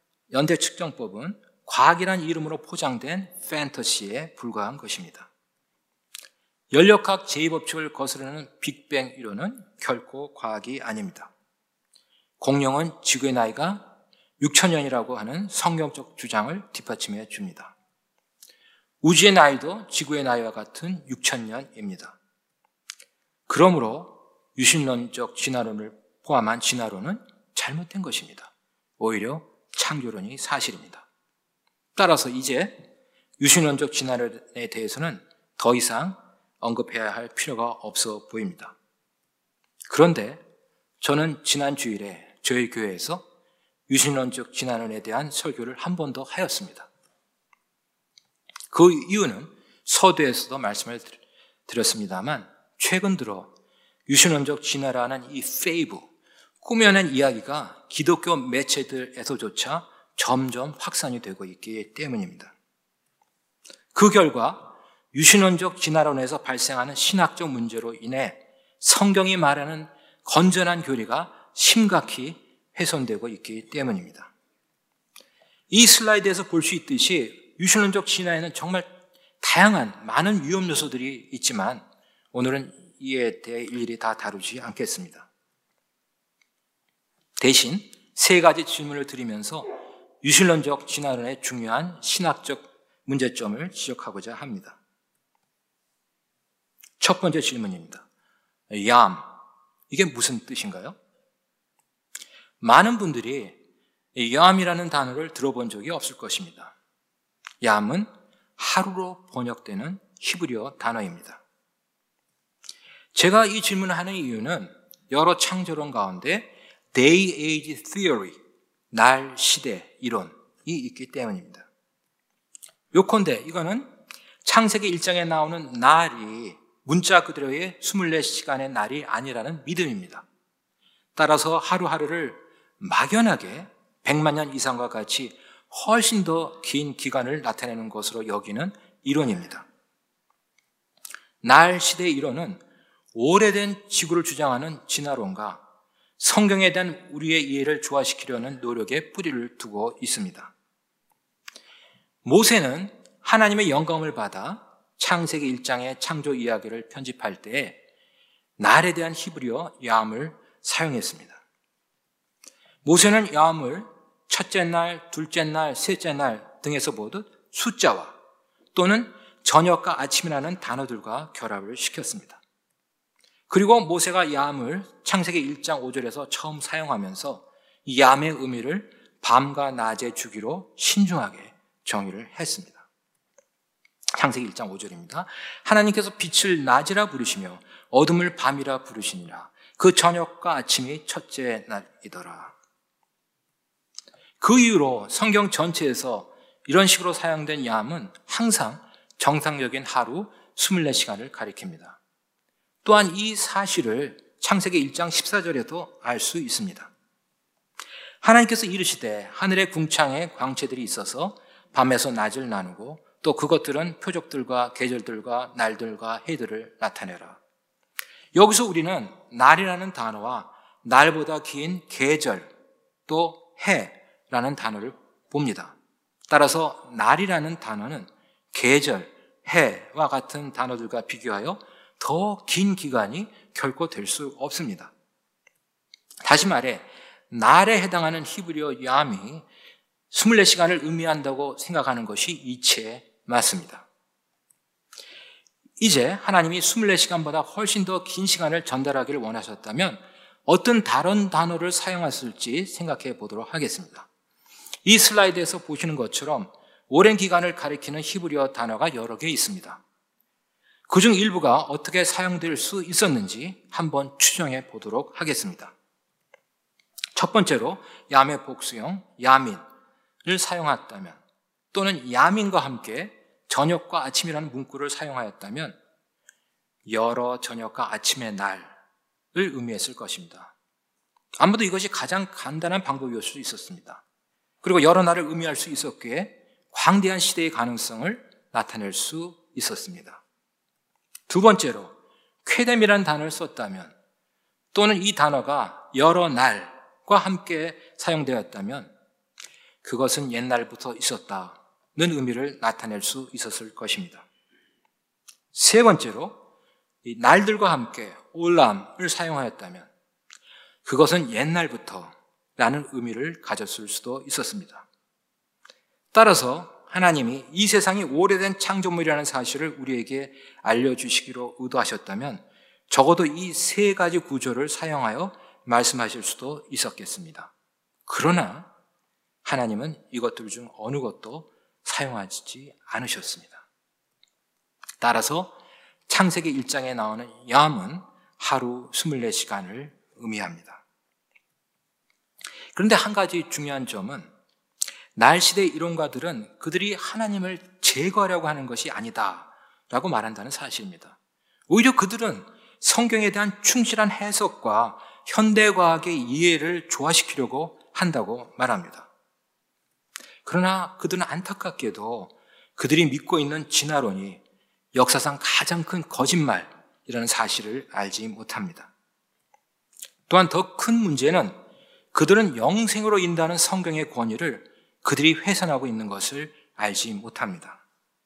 과학이란 이름으로 포장된 판타시에 불과한 것입니다. 연력학 제2법칙을 거스르는 빅뱅 이론은 결코 과학이 아닙니다. 공룡은 지구의 나이가 6,000년이라고 하는 성경적 주장을 뒷받침해 줍니다. 우주의 나이도 지구의 나이와 같은 6,000년입니다. 그러므로 유신론적 진화론을 포함한 진화론은 잘못된 것입니다. 오히려 창조론이 사실입니다. 따라서 이제 유신론적 진화론에 대해서는 더 이상 언급해야 할 필요가 없어 보입니다. 그런데 저는 지난 주일에 저희 교회에서 유신론적 진화론에 대한 설교를 한 번 더 하였습니다. 그 이유는 서두에서도 말씀을 드렸습니다만 최근 들어 유신론적 진화라는 이 페이브, 꾸며낸 이야기가 기독교 매체들에서조차 점점 확산이 되고 있기 때문입니다. 그 결과 유신론적 진화론에서 발생하는 신학적 문제로 인해 성경이 말하는 건전한 교리가 심각히 훼손되고 있기 때문입니다. 이 슬라이드에서 볼 수 있듯이 유신론적 진화에는 정말 다양한 많은 위험 요소들이 있지만 오늘은 이에 대해 일일이 다 다루지 않겠습니다. 대신 세 가지 질문을 드리면서 유신론적 진화론의 중요한 신학적 문제점을 지적하고자 합니다. 첫 번째 질문입니다. 얌, 이게 무슨 뜻인가요? 많은 분들이 얌이라는 단어를 들어본 적이 없을 것입니다. 얌은 하루로 번역되는 히브리어 단어입니다. 제가 이 질문을 하는 이유는 여러 창조론 가운데 Day Age Theory, 날 시대 이론이 있기 때문입니다. 요컨대 이거는 창세기 1장에 나오는 날이 문자 그대로의 24시간의 날이 아니라는 믿음입니다. 따라서 하루하루를 막연하게 100만 년 이상과 같이 훨씬 더 긴 기간을 나타내는 것으로 여기는 이론입니다. 날 시대의 이론은 오래된 지구를 주장하는 진화론과 성경에 대한 우리의 이해를 조화시키려는 노력에 뿌리를 두고 있습니다. 모세는 하나님의 영감을 받아 창세기 1장의 창조 이야기를 편집할 때 날에 대한 히브리어 얌을 사용했습니다. 모세는 얌을 첫째 날, 둘째 날, 셋째 날 등에서 보듯 숫자와 또는 저녁과 아침이라는 단어들과 결합을 시켰습니다. 그리고 모세가 얌을 창세기 1장 5절에서 처음 사용하면서 이 얌의 의미를 밤과 낮의 주기로 신중하게 정의를 했습니다. 창세기 1장 5절입니다. 하나님께서 빛을 낮이라 부르시며 어둠을 밤이라 부르시니라. 그 저녁과 아침이 첫째 날이더라. 그 이후로 성경 전체에서 이런 식으로 사용된 얌은 항상 정상적인 하루 24시간을 가리킵니다. 또한 이 사실을 창세기 1장 14절에도 알 수 있습니다. 하나님께서 이르시되 하늘의 궁창에 광채들이 있어서 밤에서 낮을 나누고 또 그것들은 표적들과 계절들과 날들과 해들을 나타내라. 여기서 우리는 날이라는 단어와 날보다 긴 계절 또 해라는 단어를 봅니다. 따라서 날이라는 단어는 계절, 해와 같은 단어들과 비교하여 더 긴 기간이 결코 될 수 없습니다. 다시 말해 날에 해당하는 히브리어 얌이 24시간을 의미한다고 생각하는 것이 이치에 맞습니다. 이제 하나님이 24시간보다 훨씬 더 긴 시간을 전달하기를 원하셨다면 어떤 다른 단어를 사용했을지 생각해 보도록 하겠습니다. 이 슬라이드에서 보시는 것처럼 오랜 기간을 가리키는 히브리어 단어가 여러 개 있습니다. 그중 일부가 어떻게 사용될 수 있었는지 한번 추정해 보도록 하겠습니다. 첫 번째로 얌의 복수형 야민을 사용했다면 또는 야민과 함께 저녁과 아침이라는 문구를 사용하였다면 여러 저녁과 아침의 날을 의미했을 것입니다. 아무도 이것이 가장 간단한 방법이었을 수 있었습니다. 그리고 여러 날을 의미할 수 있었기에 광대한 시대의 가능성을 나타낼 수 있었습니다. 두 번째로 쾌뎀이라는 단어를 썼다면 또는 이 단어가 여러 날과 함께 사용되었다면 그것은 옛날부터 있었다는 의미를 나타낼 수 있었을 것입니다. 세 번째로 이 날들과 함께 올람을 사용하였다면 그것은 옛날부터라는 의미를 가졌을 수도 있었습니다. 따라서 하나님이 이 세상이 오래된 창조물이라는 사실을 우리에게 알려주시기로 의도하셨다면 적어도 이 세 가지 구조를 사용하여 말씀하실 수도 있었겠습니다. 그러나 하나님은 이것들 중 어느 것도 사용하지 않으셨습니다. 따라서 창세기 1장에 나오는 염은 하루 24시간을 의미합니다. 그런데 한 가지 중요한 점은 날시대 이론가들은 그들이 하나님을 제거하려고 하는 것이 아니다라고 말한다는 사실입니다. 오히려 그들은 성경에 대한 충실한 해석과 현대과학의 이해를 조화시키려고 한다고 말합니다. 그러나 그들은 안타깝게도 그들이 믿고 있는 진화론이 역사상 가장 큰 거짓말이라는 사실을 알지 못합니다. 또한 더 큰 문제는 그들은 영생으로 인도하는 성경의 권위를 그들이 훼손하고 있는 것을 알지 못합니다.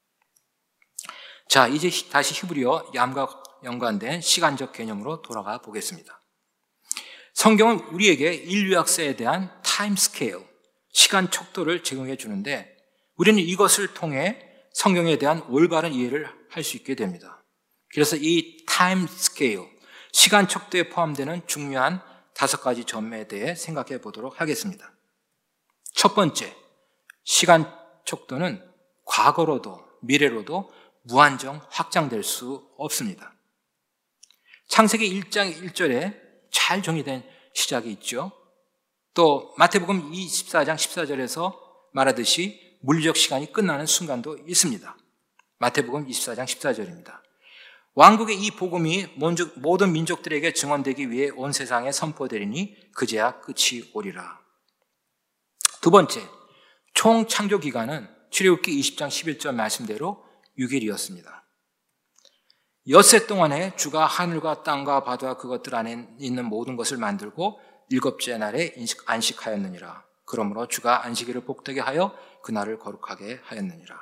자, 이제 다시 히브리어 얌과 연관된 시간적 개념으로 돌아가 보겠습니다. 성경은 우리에게 인류 역사에 대한 타임 스케일, 시간 척도를 제공해 주는데 우리는 이것을 통해 성경에 대한 올바른 이해를 할 수 있게 됩니다. 그래서 이 타임 스케일, 시간 척도에 포함되는 중요한 5가지 점에 대해 생각해 보도록 하겠습니다. 첫 번째, 시간 척도는 과거로도 미래로도 무한정 확장될 수 없습니다. 창세기 1장 1절에 잘 정의된 시작이 있죠. 또 마태복음 24장 14절에서 말하듯이 물리적 시간이 끝나는 순간도 있습니다. 마태복음 24장 14절입니다. 왕국의 이 복음이 모든 민족들에게 증언되기 위해 온 세상에 선포되리니 그제야 끝이 오리라. 두 번째, 총 창조 기간은 출애굽기 20장 11절 말씀대로 6일이었습니다. 엿새 동안에 주가 하늘과 땅과 바다와 그것들 안에 있는 모든 것을 만들고 일곱째 날에 안식하였느니라. 그러므로 주가 안식일을 복되게 하여 그날을 거룩하게 하였느니라.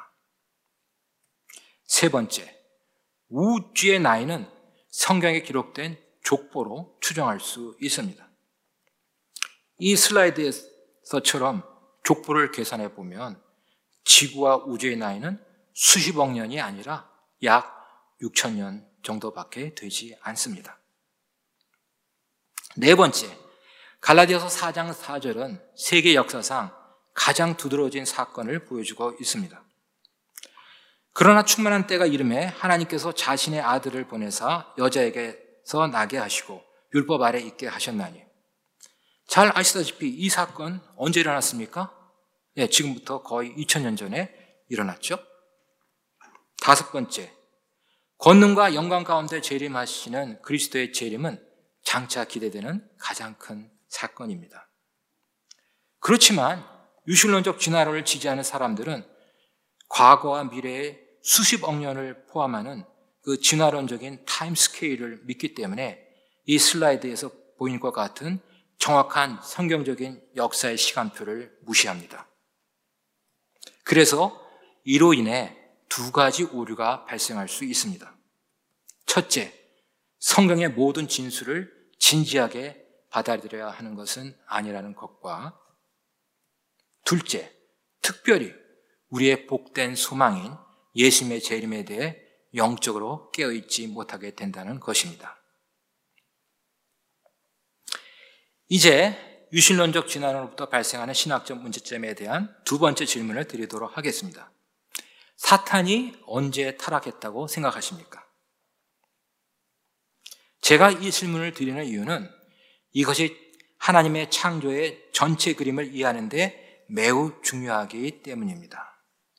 세 번째, 우주의 나이는 성경에 기록된 족보로 추정할 수 있습니다. 이 슬라이드에서처럼 족보를 계산해 보면 지구와 우주의 나이는 수십억 년이 아니라 약 6,000년 정도밖에 되지 않습니다. 네 번째, 갈라디아서 4장 4절은 세계 역사상 가장 두드러진 사건을 보여주고 있습니다. 그러나 충만한 때가 이름에 하나님께서 자신의 아들을 보내사 여자에게서 나게 하시고 율법 아래 있게 하셨나니. 잘 아시다시피 이 사건 언제 일어났습니까? 네, 지금부터 거의 2000년 전에 일어났죠. 다섯 번째, 권능과 영광 가운데 재림하시는 그리스도의 재림은 장차 기대되는 가장 큰 사건입니다. 그렇지만 유실론적 진화론을 지지하는 사람들은 과거와 미래의 수십억 년을 포함하는 그 진화론적인 타임 스케일을 믿기 때문에 이 슬라이드에서 보이는 것 같은 정확한 성경적인 역사의 시간표를 무시합니다. 그래서 이로 인해 2가지 오류가 발생할 수 있습니다. 첫째, 성경의 모든 진술을 진지하게 받아들여야 하는 것은 아니라는 것과 둘째, 특별히 우리의 복된 소망인 예수님의 재림에 대해 영적으로 깨어있지 못하게 된다는 것입니다. 이제 유실론적 진화론으로부터 발생하는 신학적 문제점에 대한 두 번째 질문을 드리도록 하겠습니다. 사탄이 언제 타락했다고 생각하십니까? 제가 이 질문을 드리는 이유는 이것이 하나님의 창조의 전체 그림을 이해하는 데 매우 중요하기 때문입니다.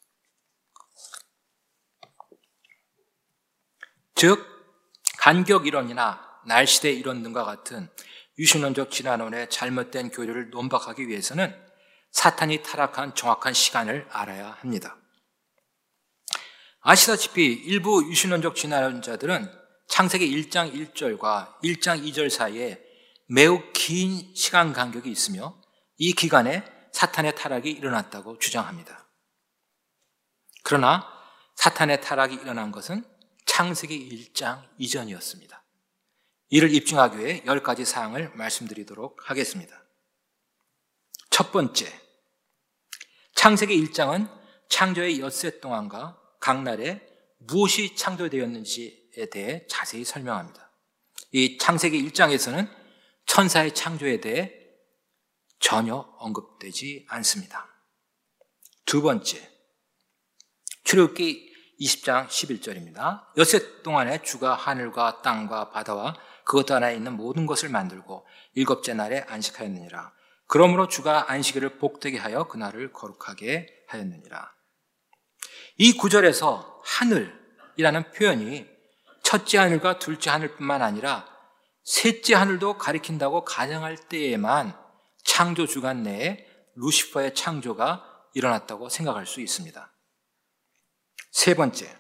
즉, 간격 이론이나 날시대 이론 등과 같은 유실론적 진화론의 잘못된 교리를 논박하기 위해서는 사탄이 타락한 정확한 시간을 알아야 합니다. 아시다시피 일부 유실론적 진화론자들은 창세기 1장 1절과 1장 2절 사이에 매우 긴 시간 간격이 있으며 이 기간에 사탄의 타락이 일어났다고 주장합니다. 그러나 사탄의 타락이 일어난 것은 창세기 1장 이전이었습니다. 이를 입증하기 위해 10가지 사항을 말씀드리도록 하겠습니다. 첫 번째, 창세기 1장은 창조의 엿새 동안과 각 날에 무엇이 창조되었는지에 대해 자세히 설명합니다. 이 창세기 1장에서는 천사의 창조에 대해 전혀 언급되지 않습니다. 두 번째, 출애굽기 20장 11절입니다. 엿새 동안에 주가 하늘과 땅과 바다와 그것 안에 있는 모든 것을 만들고 일곱째 날에 안식하였느니라. 그러므로 주가 안식일을 복되게 하여 그날을 거룩하게 하였느니라. 이 구절에서 하늘이라는 표현이 첫째 하늘과 둘째 하늘뿐만 아니라 셋째 하늘도 가리킨다고 가정할 때에만 창조 주간 내에 루시퍼의 창조가 일어났다고 생각할 수 있습니다. 세 번째,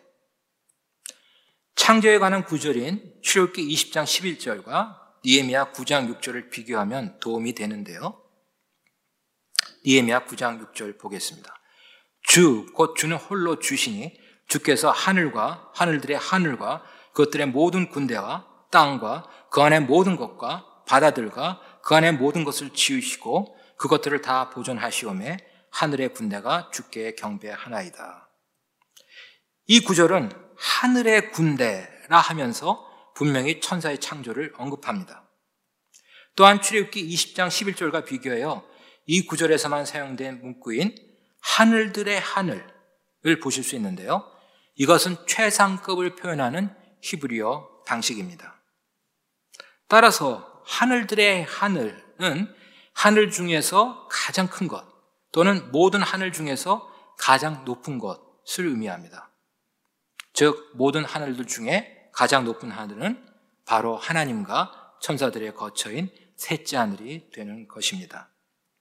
창조에 관한 구절인 출애굽기 20장 11절과 느헤미야 9장 6절을 비교하면 도움이 되는데요. 느헤미야 9장 6절 보겠습니다. 주, 곧 주는 홀로 주시니 주께서 하늘과 하늘들의 하늘과 그것들의 모든 군대와 땅과 그 안의 모든 것과 바다들과 그 안의 모든 것을 지으시고 그것들을 다 보존하시오매 하늘의 군대가 주께 경배하나이다. 이 구절은 하늘의 군대라 하면서 분명히 천사의 창조를 언급합니다. 또한 출애굽기 20장 11절과 비교하여 이 구절에서만 사용된 문구인 하늘들의 하늘을 보실 수 있는데요. 이것은 최상급을 표현하는 히브리어 방식입니다. 따라서 하늘들의 하늘은 하늘 중에서 가장 큰 것 또는 모든 하늘 중에서 가장 높은 것을 의미합니다. 즉 모든 하늘들 중에 가장 높은 하늘은 바로 하나님과 천사들의 거처인 셋째 하늘이 되는 것입니다.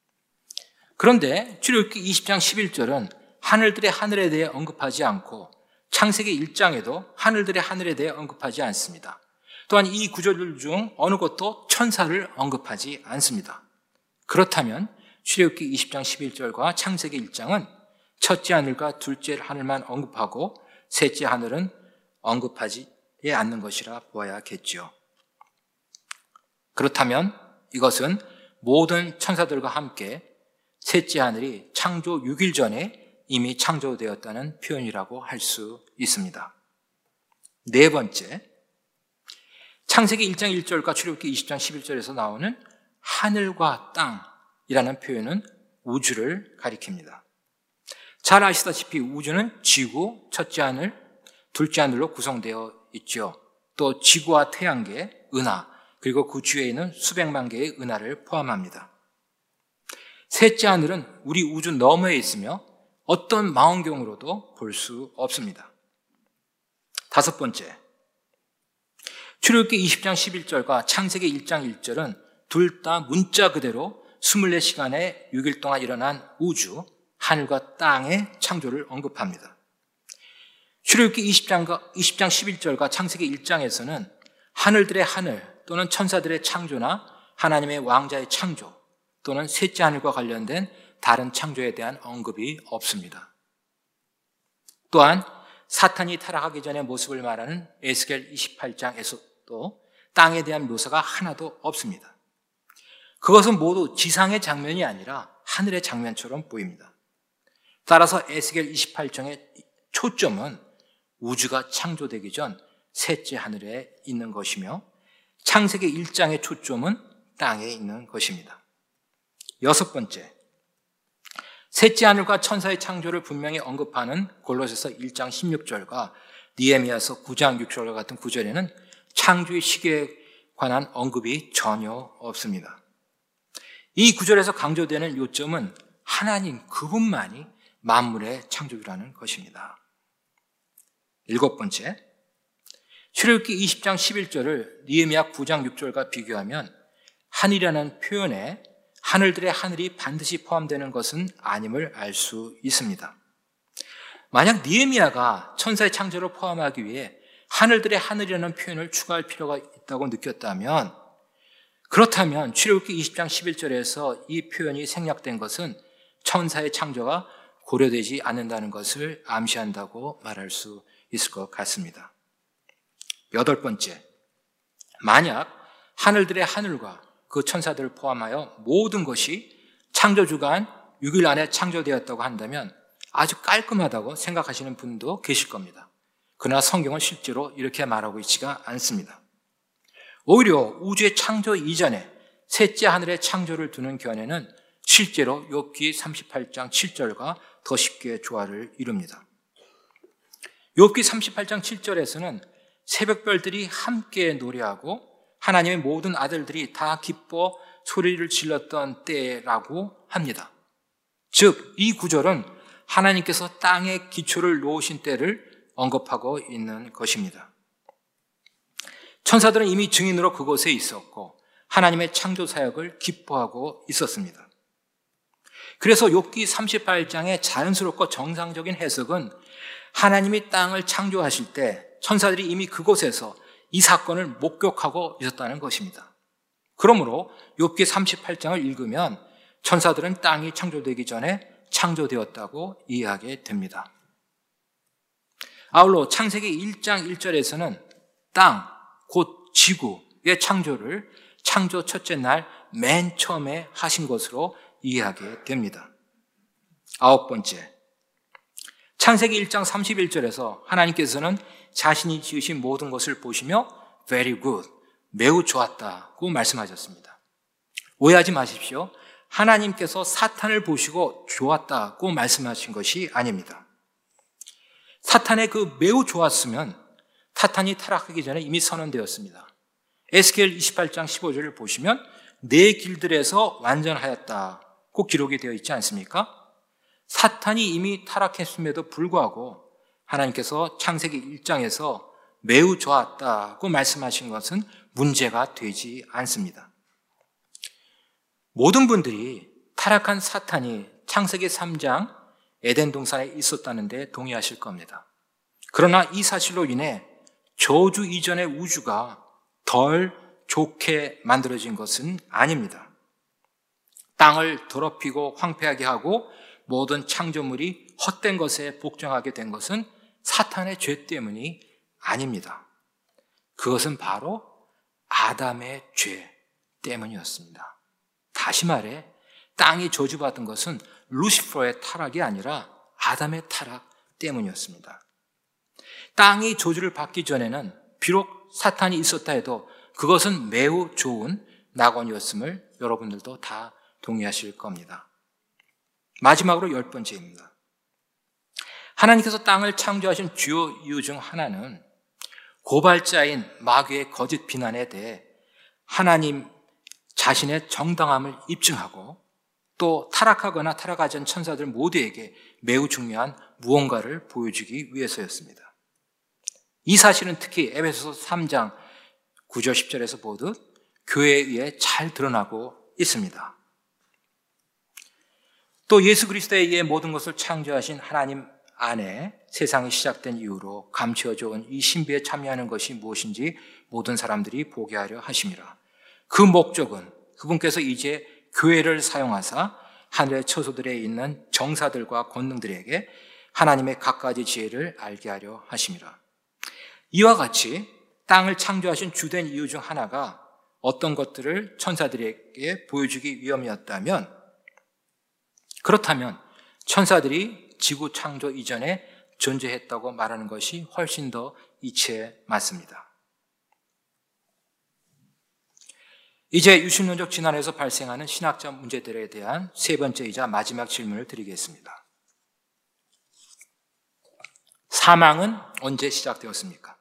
그런데 출애굽기 20장 11절은 하늘들의 하늘에 대해 언급하지 않고 창세기 1장에도 하늘들의 하늘에 대해 언급하지 않습니다. 또한 이 구절들 중 어느 것도 천사를 언급하지 않습니다. 그렇다면 출애굽기 20장 11절과 창세기 1장은 첫째 하늘과 둘째 하늘만 언급하고 셋째 하늘은 언급하지 않는 것이라 보아야겠죠. 그렇다면 이것은 모든 천사들과 함께 셋째 하늘이 창조 6일 전에 이미 창조되었다는 표현이라고 할 수 있습니다. 네 번째, 창세기 1장 1절과 출애굽기 20장 11절에서 나오는 하늘과 땅이라는 표현은 우주를 가리킵니다. 잘 아시다시피 우주는 지구, 첫째 하늘, 둘째 하늘로 구성되어 있죠. 또 지구와 태양계, 은하, 그리고 그 주위에 있는 수백만 개의 은하를 포함합니다. 셋째 하늘은 우리 우주 너머에 있으며 어떤 망원경으로도 볼 수 없습니다. 다섯 번째, 출애굽기 20장 11절과 창세기 1장 1절은 둘 다 문자 그대로 24시간에 6일 동안 일어난 우주, 하늘과 땅의 창조를 언급합니다. 출애굽기 20장 11절과 창세기 1장에서는 하늘들의 하늘 또는 천사들의 창조나 하나님의 왕자의 창조 또는 셋째 하늘과 관련된 다른 창조에 대한 언급이 없습니다. 또한 사탄이 타락하기 전의 모습을 말하는 에스겔 28장에서도 땅에 대한 묘사가 하나도 없습니다. 그것은 모두 지상의 장면이 아니라 하늘의 장면처럼 보입니다. 따라서 에스겔 28장의 초점은 우주가 창조되기 전 셋째 하늘에 있는 것이며 창세기 1장의 초점은 땅에 있는 것입니다. 여섯 번째, 셋째 하늘과 천사의 창조를 분명히 언급하는 골로새서 1장 16절과 느헤미야서 9장 6절 같은 구절에는 창조의 시기에 관한 언급이 전혀 없습니다. 이 구절에서 강조되는 요점은 하나님 그분만이 만물의 창조주라는 것입니다. 일곱 번째, 출애굽기 20장 11절을 느헤미야 9장 6절과 비교하면 하늘이라는 표현에 하늘들의 하늘이 반드시 포함되는 것은 아님을 알 수 있습니다. 만약 느헤미야가 천사의 창조를 포함하기 위해 하늘들의 하늘이라는 표현을 추가할 필요가 있다고 느꼈다면, 그렇다면 출애굽기 20장 11절에서 이 표현이 생략된 것은 천사의 창조가 고려되지 않는다는 것을 암시한다고 말할 수 있을 것 같습니다. 여덟 번째, 만약 하늘들의 하늘과 그 천사들을 포함하여 모든 것이 창조주간 6일 안에 창조되었다고 한다면 아주 깔끔하다고 생각하시는 분도 계실 겁니다. 그러나 성경은 실제로 이렇게 말하고 있지가 않습니다. 오히려 우주의 창조 이전에 셋째 하늘의 창조를 두는 견해는 실제로 욥기 38장 7절과 더 쉽게 조화를 이룹니다. 욥기 38장 7절에서는 새벽별들이 함께 노래하고 하나님의 모든 아들들이 다 기뻐 소리를 질렀던 때라고 합니다. 즉, 이 구절은 하나님께서 땅에 기초를 놓으신 때를 언급하고 있는 것입니다. 천사들은 이미 증인으로 그곳에 있었고 하나님의 창조 사역을 기뻐하고 있었습니다. 그래서 욥기 38장의 자연스럽고 정상적인 해석은 하나님이 땅을 창조하실 때 천사들이 이미 그곳에서 이 사건을 목격하고 있었다는 것입니다. 그러므로 욥기 38장을 읽으면 천사들은 땅이 창조되기 전에 창조되었다고 이해하게 됩니다. 아울러 창세기 1장 1절에서는 땅, 곧 지구의 창조를 창조 첫째 날 맨 처음에 하신 것으로 이해하게 됩니다. 아홉 번째, 창세기 1장 31절에서 하나님께서는 자신이 지으신 모든 것을 보시며 very good, 매우 좋았다고 말씀하셨습니다. 오해하지 마십시오. 하나님께서 사탄을 보시고 좋았다고 말씀하신 것이 아닙니다. 사탄의 그 매우 좋았으면 사탄이 타락하기 전에 이미 선언되었습니다. 에스겔 28장 15절을 보시면 내 길들에서 완전하였다고 기록이 되어 있지 않습니까? 사탄이 이미 타락했음에도 불구하고 하나님께서 창세기 1장에서 매우 좋았다고 말씀하신 것은 문제가 되지 않습니다. 모든 분들이 타락한 사탄이 창세기 3장 에덴 동산에 있었다는 데 동의하실 겁니다. 그러나 이 사실로 인해 저주 이전의 우주가 덜 좋게 만들어진 것은 아닙니다. 땅을 더럽히고 황폐하게 하고 모든 창조물이 헛된 것에 복종하게 된 것은 사탄의 죄 때문이 아닙니다. 그것은 바로 아담의 죄 때문이었습니다. 다시 말해 땅이 저주받은 것은 루시퍼의 타락이 아니라 아담의 타락 때문이었습니다. 땅이 저주를 받기 전에는 비록 사탄이 있었다 해도 그것은 매우 좋은 낙원이었음을 여러분들도 다 동의하실 겁니다. 마지막으로 10번째입니다. 하나님께서 땅을 창조하신 주요 이유 중 하나는 고발자인 마귀의 거짓 비난에 대해 하나님 자신의 정당함을 입증하고 또 타락하거나 타락하지 않은 천사들 모두에게 매우 중요한 무언가를 보여주기 위해서였습니다. 이 사실은 특히 에베소서 3장 9절 10절에서 보듯 교회에 의해 잘 드러나고 있습니다. 또 예수 그리스도에 의해 모든 것을 창조하신 하나님 안에 세상이 시작된 이후로 감추어져 온 이 신비에 참여하는 것이 무엇인지 모든 사람들이 보게 하려 하심이라. 그 목적은 그분께서 이제 교회를 사용하사 하늘의 처소들에 있는 정사들과 권능들에게 하나님의 갖가지 지혜를 알게 하려 하심이라. 이와 같이 땅을 창조하신 주된 이유 중 하나가 어떤 것들을 천사들에게 보여주기 위함이었다면, 그렇다면 천사들이 지구 창조 이전에 존재했다고 말하는 것이 훨씬 더 이치에 맞습니다. 이제 유신론적 진화에서 발생하는 신학적 문제들에 대한 세 번째이자 마지막 질문을 드리겠습니다. 사망은 언제 시작되었습니까?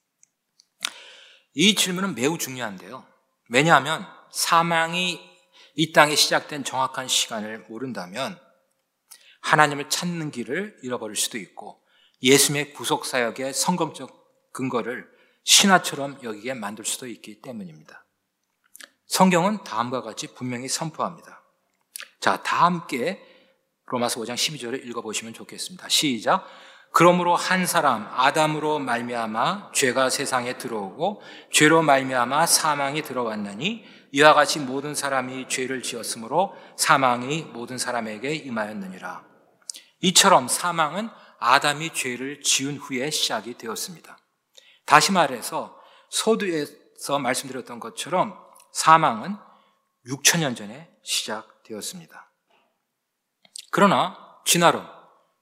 이 질문은 매우 중요한데요. 왜냐하면 사망이 이 땅에 시작된 정확한 시간을 모른다면 하나님을 찾는 길을 잃어버릴 수도 있고 예수님의 구속사역의 성경적 근거를 신화처럼 여기게 만들 수도 있기 때문입니다. 성경은 다음과 같이 분명히 선포합니다. 자, 다 함께 로마서 5장 12절을 읽어보시면 좋겠습니다. 시작. 그러므로 한 사람 아담으로 말미암아 죄가 세상에 들어오고 죄로 말미암아 사망이 들어왔나니 이와 같이 모든 사람이 죄를 지었으므로 사망이 모든 사람에게 임하였느니라. 이처럼 사망은 아담이 죄를 지은 후에 시작이 되었습니다. 다시 말해서 서두에서 말씀드렸던 것처럼 사망은 6,000년 전에 시작되었습니다. 그러나 진화론,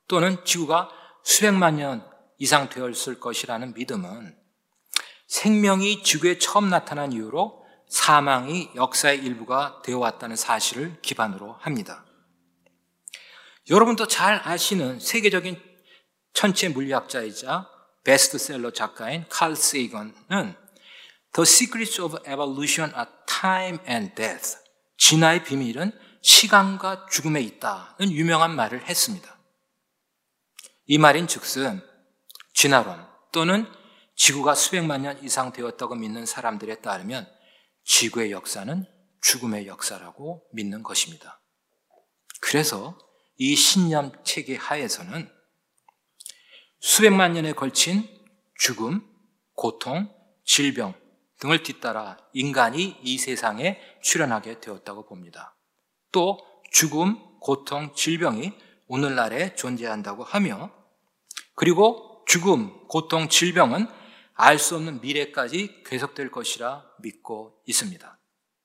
또는 지구가 수백만 년 이상 되었을 것이라는 믿음은 생명이 지구에 처음 나타난 이후로 사망이 역사의 일부가 되어왔다는 사실을 기반으로 합니다. 여러분도 잘 아시는 세계적인 천체 물리학자이자 베스트셀러 작가인 칼 세이건은 The Secrets of Evolution are Time and Death, 진화의 비밀은 시간과 죽음에 있다는 유명한 말을 했습니다. 이 말인 즉슨 진화론 또는 지구가 수백만 년 이상 되었다고 믿는 사람들에 따르면 지구의 역사는 죽음의 역사라고 믿는 것입니다. 그래서 이 신념 체계 하에서는 수백만 년에 걸친 죽음, 고통, 질병 등을 뒤따라 인간이 이 세상에 출현하게 되었다고 봅니다. 또 죽음, 고통, 질병이 오늘날에 존재한다고 하며 그리고 죽음, 고통, 질병은 알 수 없는 미래까지 계속될 것이라 믿고 있습니다.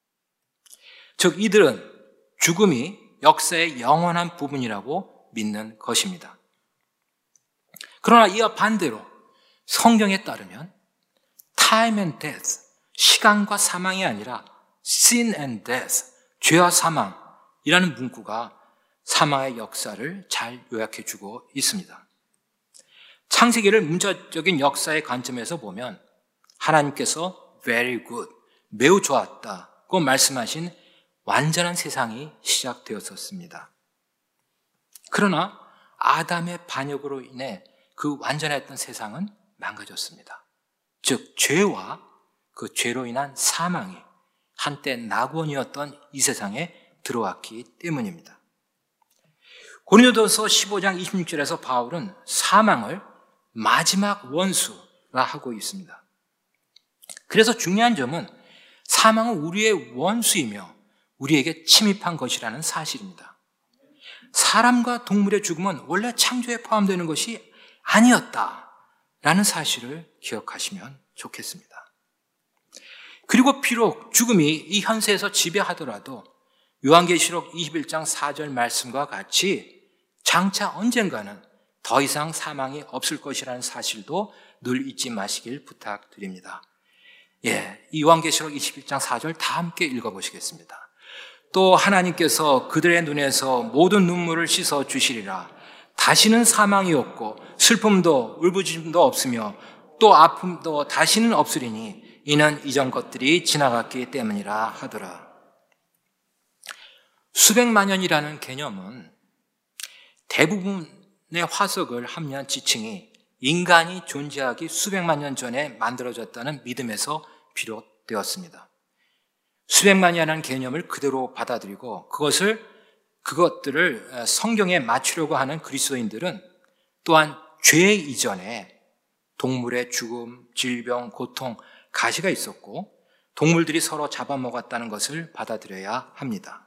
즉 이들은 죽음이 역사의 영원한 부분이라고 믿는 것입니다. 그러나 이와 반대로 성경에 따르면 time and death, 시간과 사망이 아니라 sin and death, 죄와 사망이라는 문구가 사망의 역사를 잘 요약해주고 있습니다. 창세기를 문자적인 역사의 관점에서 보면 하나님께서 very good, 매우 좋았다고 말씀하신 완전한 세상이 시작되었었습니다. 그러나 아담의 반역으로 인해 그 완전했던 세상은 망가졌습니다. 즉 죄와 그 죄로 인한 사망이 한때 낙원이었던 이 세상에 들어왔기 때문입니다. 고린도서 15장 26절에서 바울은 사망을 마지막 원수라 하고 있습니다. 그래서 중요한 점은 사망은 우리의 원수이며 우리에게 침입한 것이라는 사실입니다. 사람과 동물의 죽음은 원래 창조에 포함되는 것이 아니었다라는 사실을 기억하시면 좋겠습니다. 그리고 비록 죽음이 이 현세에서 지배하더라도 요한계시록 21장 4절 말씀과 같이 장차 언젠가는 더 이상 사망이 없을 것이라는 사실도 늘 잊지 마시길 부탁드립니다. 이 요한계시록 21장 4절 다 함께 읽어보시겠습니다. 또 하나님께서 그들의 눈에서 모든 눈물을 씻어 주시리라. 다시는 사망이 없고 슬픔도 울부짖음도 없으며 또 아픔도 다시는 없으리니 이는 이전 것들이 지나갔기 때문이라 하더라. 수백만 년이라는 개념은 대부분의 화석을 합리한 지층이 인간이 존재하기 수백만 년 전에 만들어졌다는 믿음에서 비롯되었습니다. 수백만 년이라는 개념을 그대로 받아들이고 그것들을 성경에 맞추려고 하는 그리스도인들은 또한 죄 이전에 동물의 죽음, 질병, 고통, 가시가 있었고 동물들이 서로 잡아먹었다는 것을 받아들여야 합니다.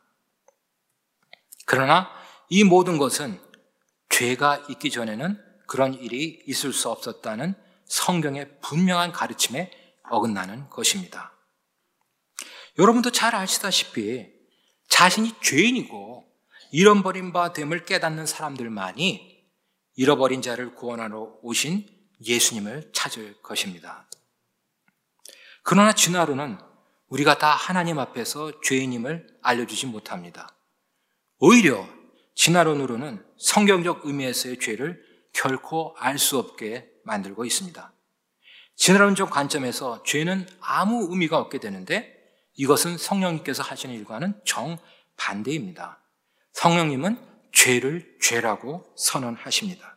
그러나 이 모든 것은 죄가 있기 전에는 그런 일이 있을 수 없었다는 성경의 분명한 가르침에 어긋나는 것입니다. 여러분도 잘 아시다시피 자신이 죄인이고 잃어버린 바 됨을 깨닫는 사람들만이 잃어버린 자를 구원하러 오신 예수님을 찾을 것입니다. 그러나 진화론은 우리가 다 하나님 앞에서 죄인임을 알려주지 못합니다. 오히려 진화론으로는 성경적 의미에서의 죄를 결코 알 수 없게 만들고 있습니다. 진화론적 관점에서 죄는 아무 의미가 없게 되는데 이것은 성령님께서 하시는 일과는 정반대입니다. 성령님은 죄를 죄라고 선언하십니다.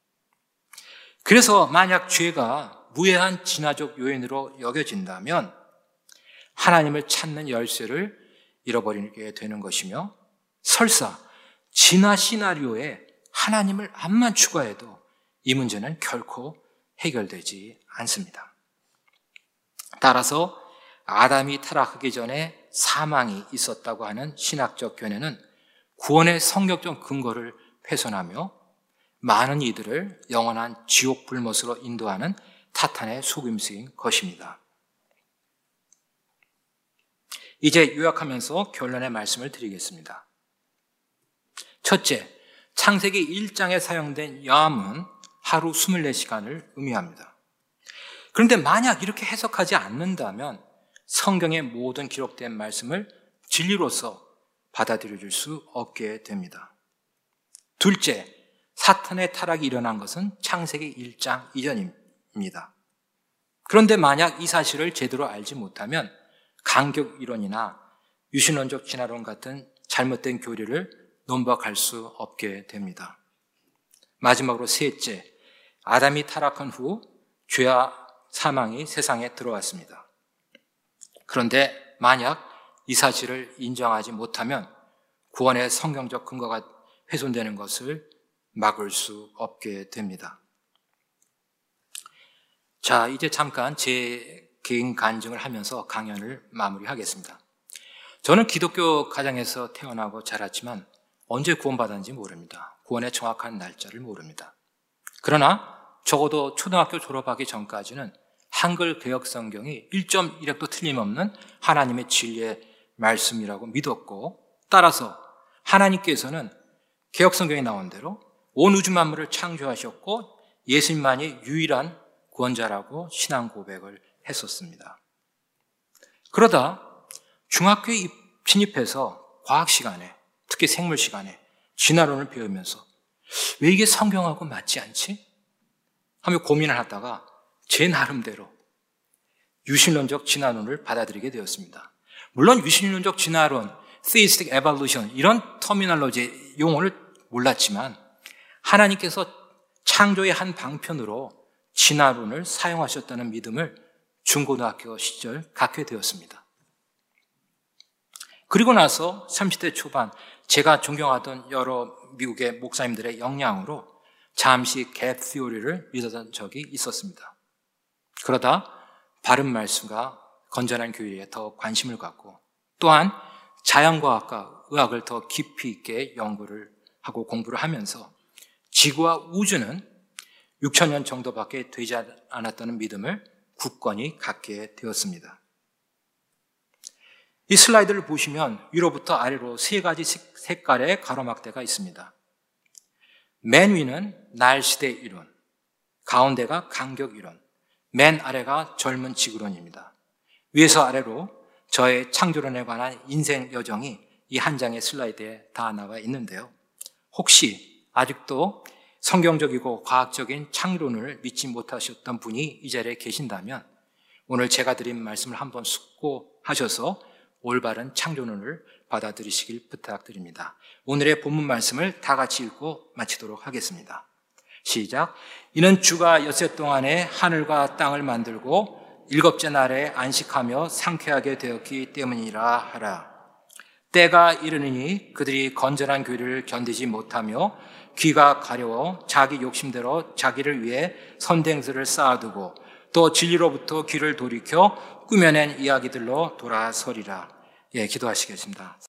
그래서 만약 죄가 무해한 진화적 요인으로 여겨진다면 하나님을 찾는 열쇠를 잃어버리게 되는 것이며 설사 진화 시나리오에 하나님을 암만 추가해도 이 문제는 결코 해결되지 않습니다. 따라서 아담이 타락하기 전에 사망이 있었다고 하는 신학적 견해는 구원의 성경적 근거를 훼손하며 많은 이들을 영원한 지옥 불못으로 인도하는 사탄의 속임수인 것입니다. 이제 요약하면서 결론의 말씀을 드리겠습니다. 첫째, 창세기 1장에 사용된 염은 하루 24시간을 의미합니다. 그런데 만약 이렇게 해석하지 않는다면 성경의 모든 기록된 말씀을 진리로서 받아들여질 수 없게 됩니다. 둘째, 사탄의 타락이 일어난 것은 창세기 1장 이전입니다. 그런데 만약 이 사실을 제대로 알지 못하면 간격 이론이나 유신론적 진화론 같은 잘못된 교리를 논박할 수 없게 됩니다. 마지막으로 셋째, 아담이 타락한 후 죄와 사망이 세상에 들어왔습니다. 그런데 만약 이 사실을 인정하지 못하면 구원의 성경적 근거가 훼손되는 것을 막을 수 없게 됩니다. 자, 이제 잠깐 제 개인 간증을 하면서 강연을 마무리하겠습니다. 저는 기독교 가정에서 태어나고 자랐지만 언제 구원받았는지 모릅니다. 구원의 정확한 날짜를 모릅니다. 그러나 적어도 초등학교 졸업하기 전까지는 한글 개역 성경이 1.1획도 틀림없는 하나님의 진리의 말씀이라고 믿었고, 따라서 하나님께서는 개역 성경에 나온 대로 온 우주 만물을 창조하셨고 예수님만이 유일한 구원자라고 신앙 고백을 했었습니다. 그러다 중학교에 진입해서 과학 시간에, 특히 생물 시간에 진화론을 배우면서 왜 이게 성경하고 맞지 않지? 하며 고민을 하다가 제 나름대로 유신론적 진화론을 받아들이게 되었습니다. 물론 유신론적 진화론, theistic evolution 이런 터미널로지 용어를 몰랐지만 하나님께서 창조의 한 방편으로 진화론을 사용하셨다는 믿음을 중고등학교 시절 갖게 되었습니다. 그리고 나서 30대 초반 제가 존경하던 여러 미국의 목사님들의 영향으로 잠시 갭 티오리를 믿었던 적이 있었습니다. 그러다 바른 말씀과 건전한 교리에 더 관심을 갖고 또한 자연과학과 의학을 더 깊이 있게 연구를 하고 공부를 하면서 지구와 우주는 6,000년 정도밖에 되지 않았다는 믿음을 굳건히 갖게 되었습니다. 이 슬라이드를 보시면 위로부터 아래로 세 가지 색깔의 가로막대가 있습니다. 맨 위는 날시대 이론, 가운데가 간격 이론, 맨 아래가 젊은 지구론입니다. 위에서 아래로 저의 창조론에 관한 인생 여정이 이 한 장의 슬라이드에 다 나와 있는데요. 혹시 아직도 성경적이고 과학적인 창조론을 믿지 못하셨던 분이 이 자리에 계신다면 오늘 제가 드린 말씀을 한번 숙고하셔서 올바른 창조론을 받아들이시길 부탁드립니다. 오늘의 본문 말씀을 다 같이 읽고 마치도록 하겠습니다. 시작. 이는 주가 엿새 동안에 하늘과 땅을 만들고 일곱째 날에 안식하며 상쾌하게 되었기 때문이라 하라. 때가 이르느니 그들이 건전한 교리를 견디지 못하며 귀가 가려워 자기 욕심대로 자기를 위해 선행들을 쌓아두고 또 진리로부터 귀를 돌이켜 꾸며낸 이야기들로 돌아서리라. 기도하시겠습니다.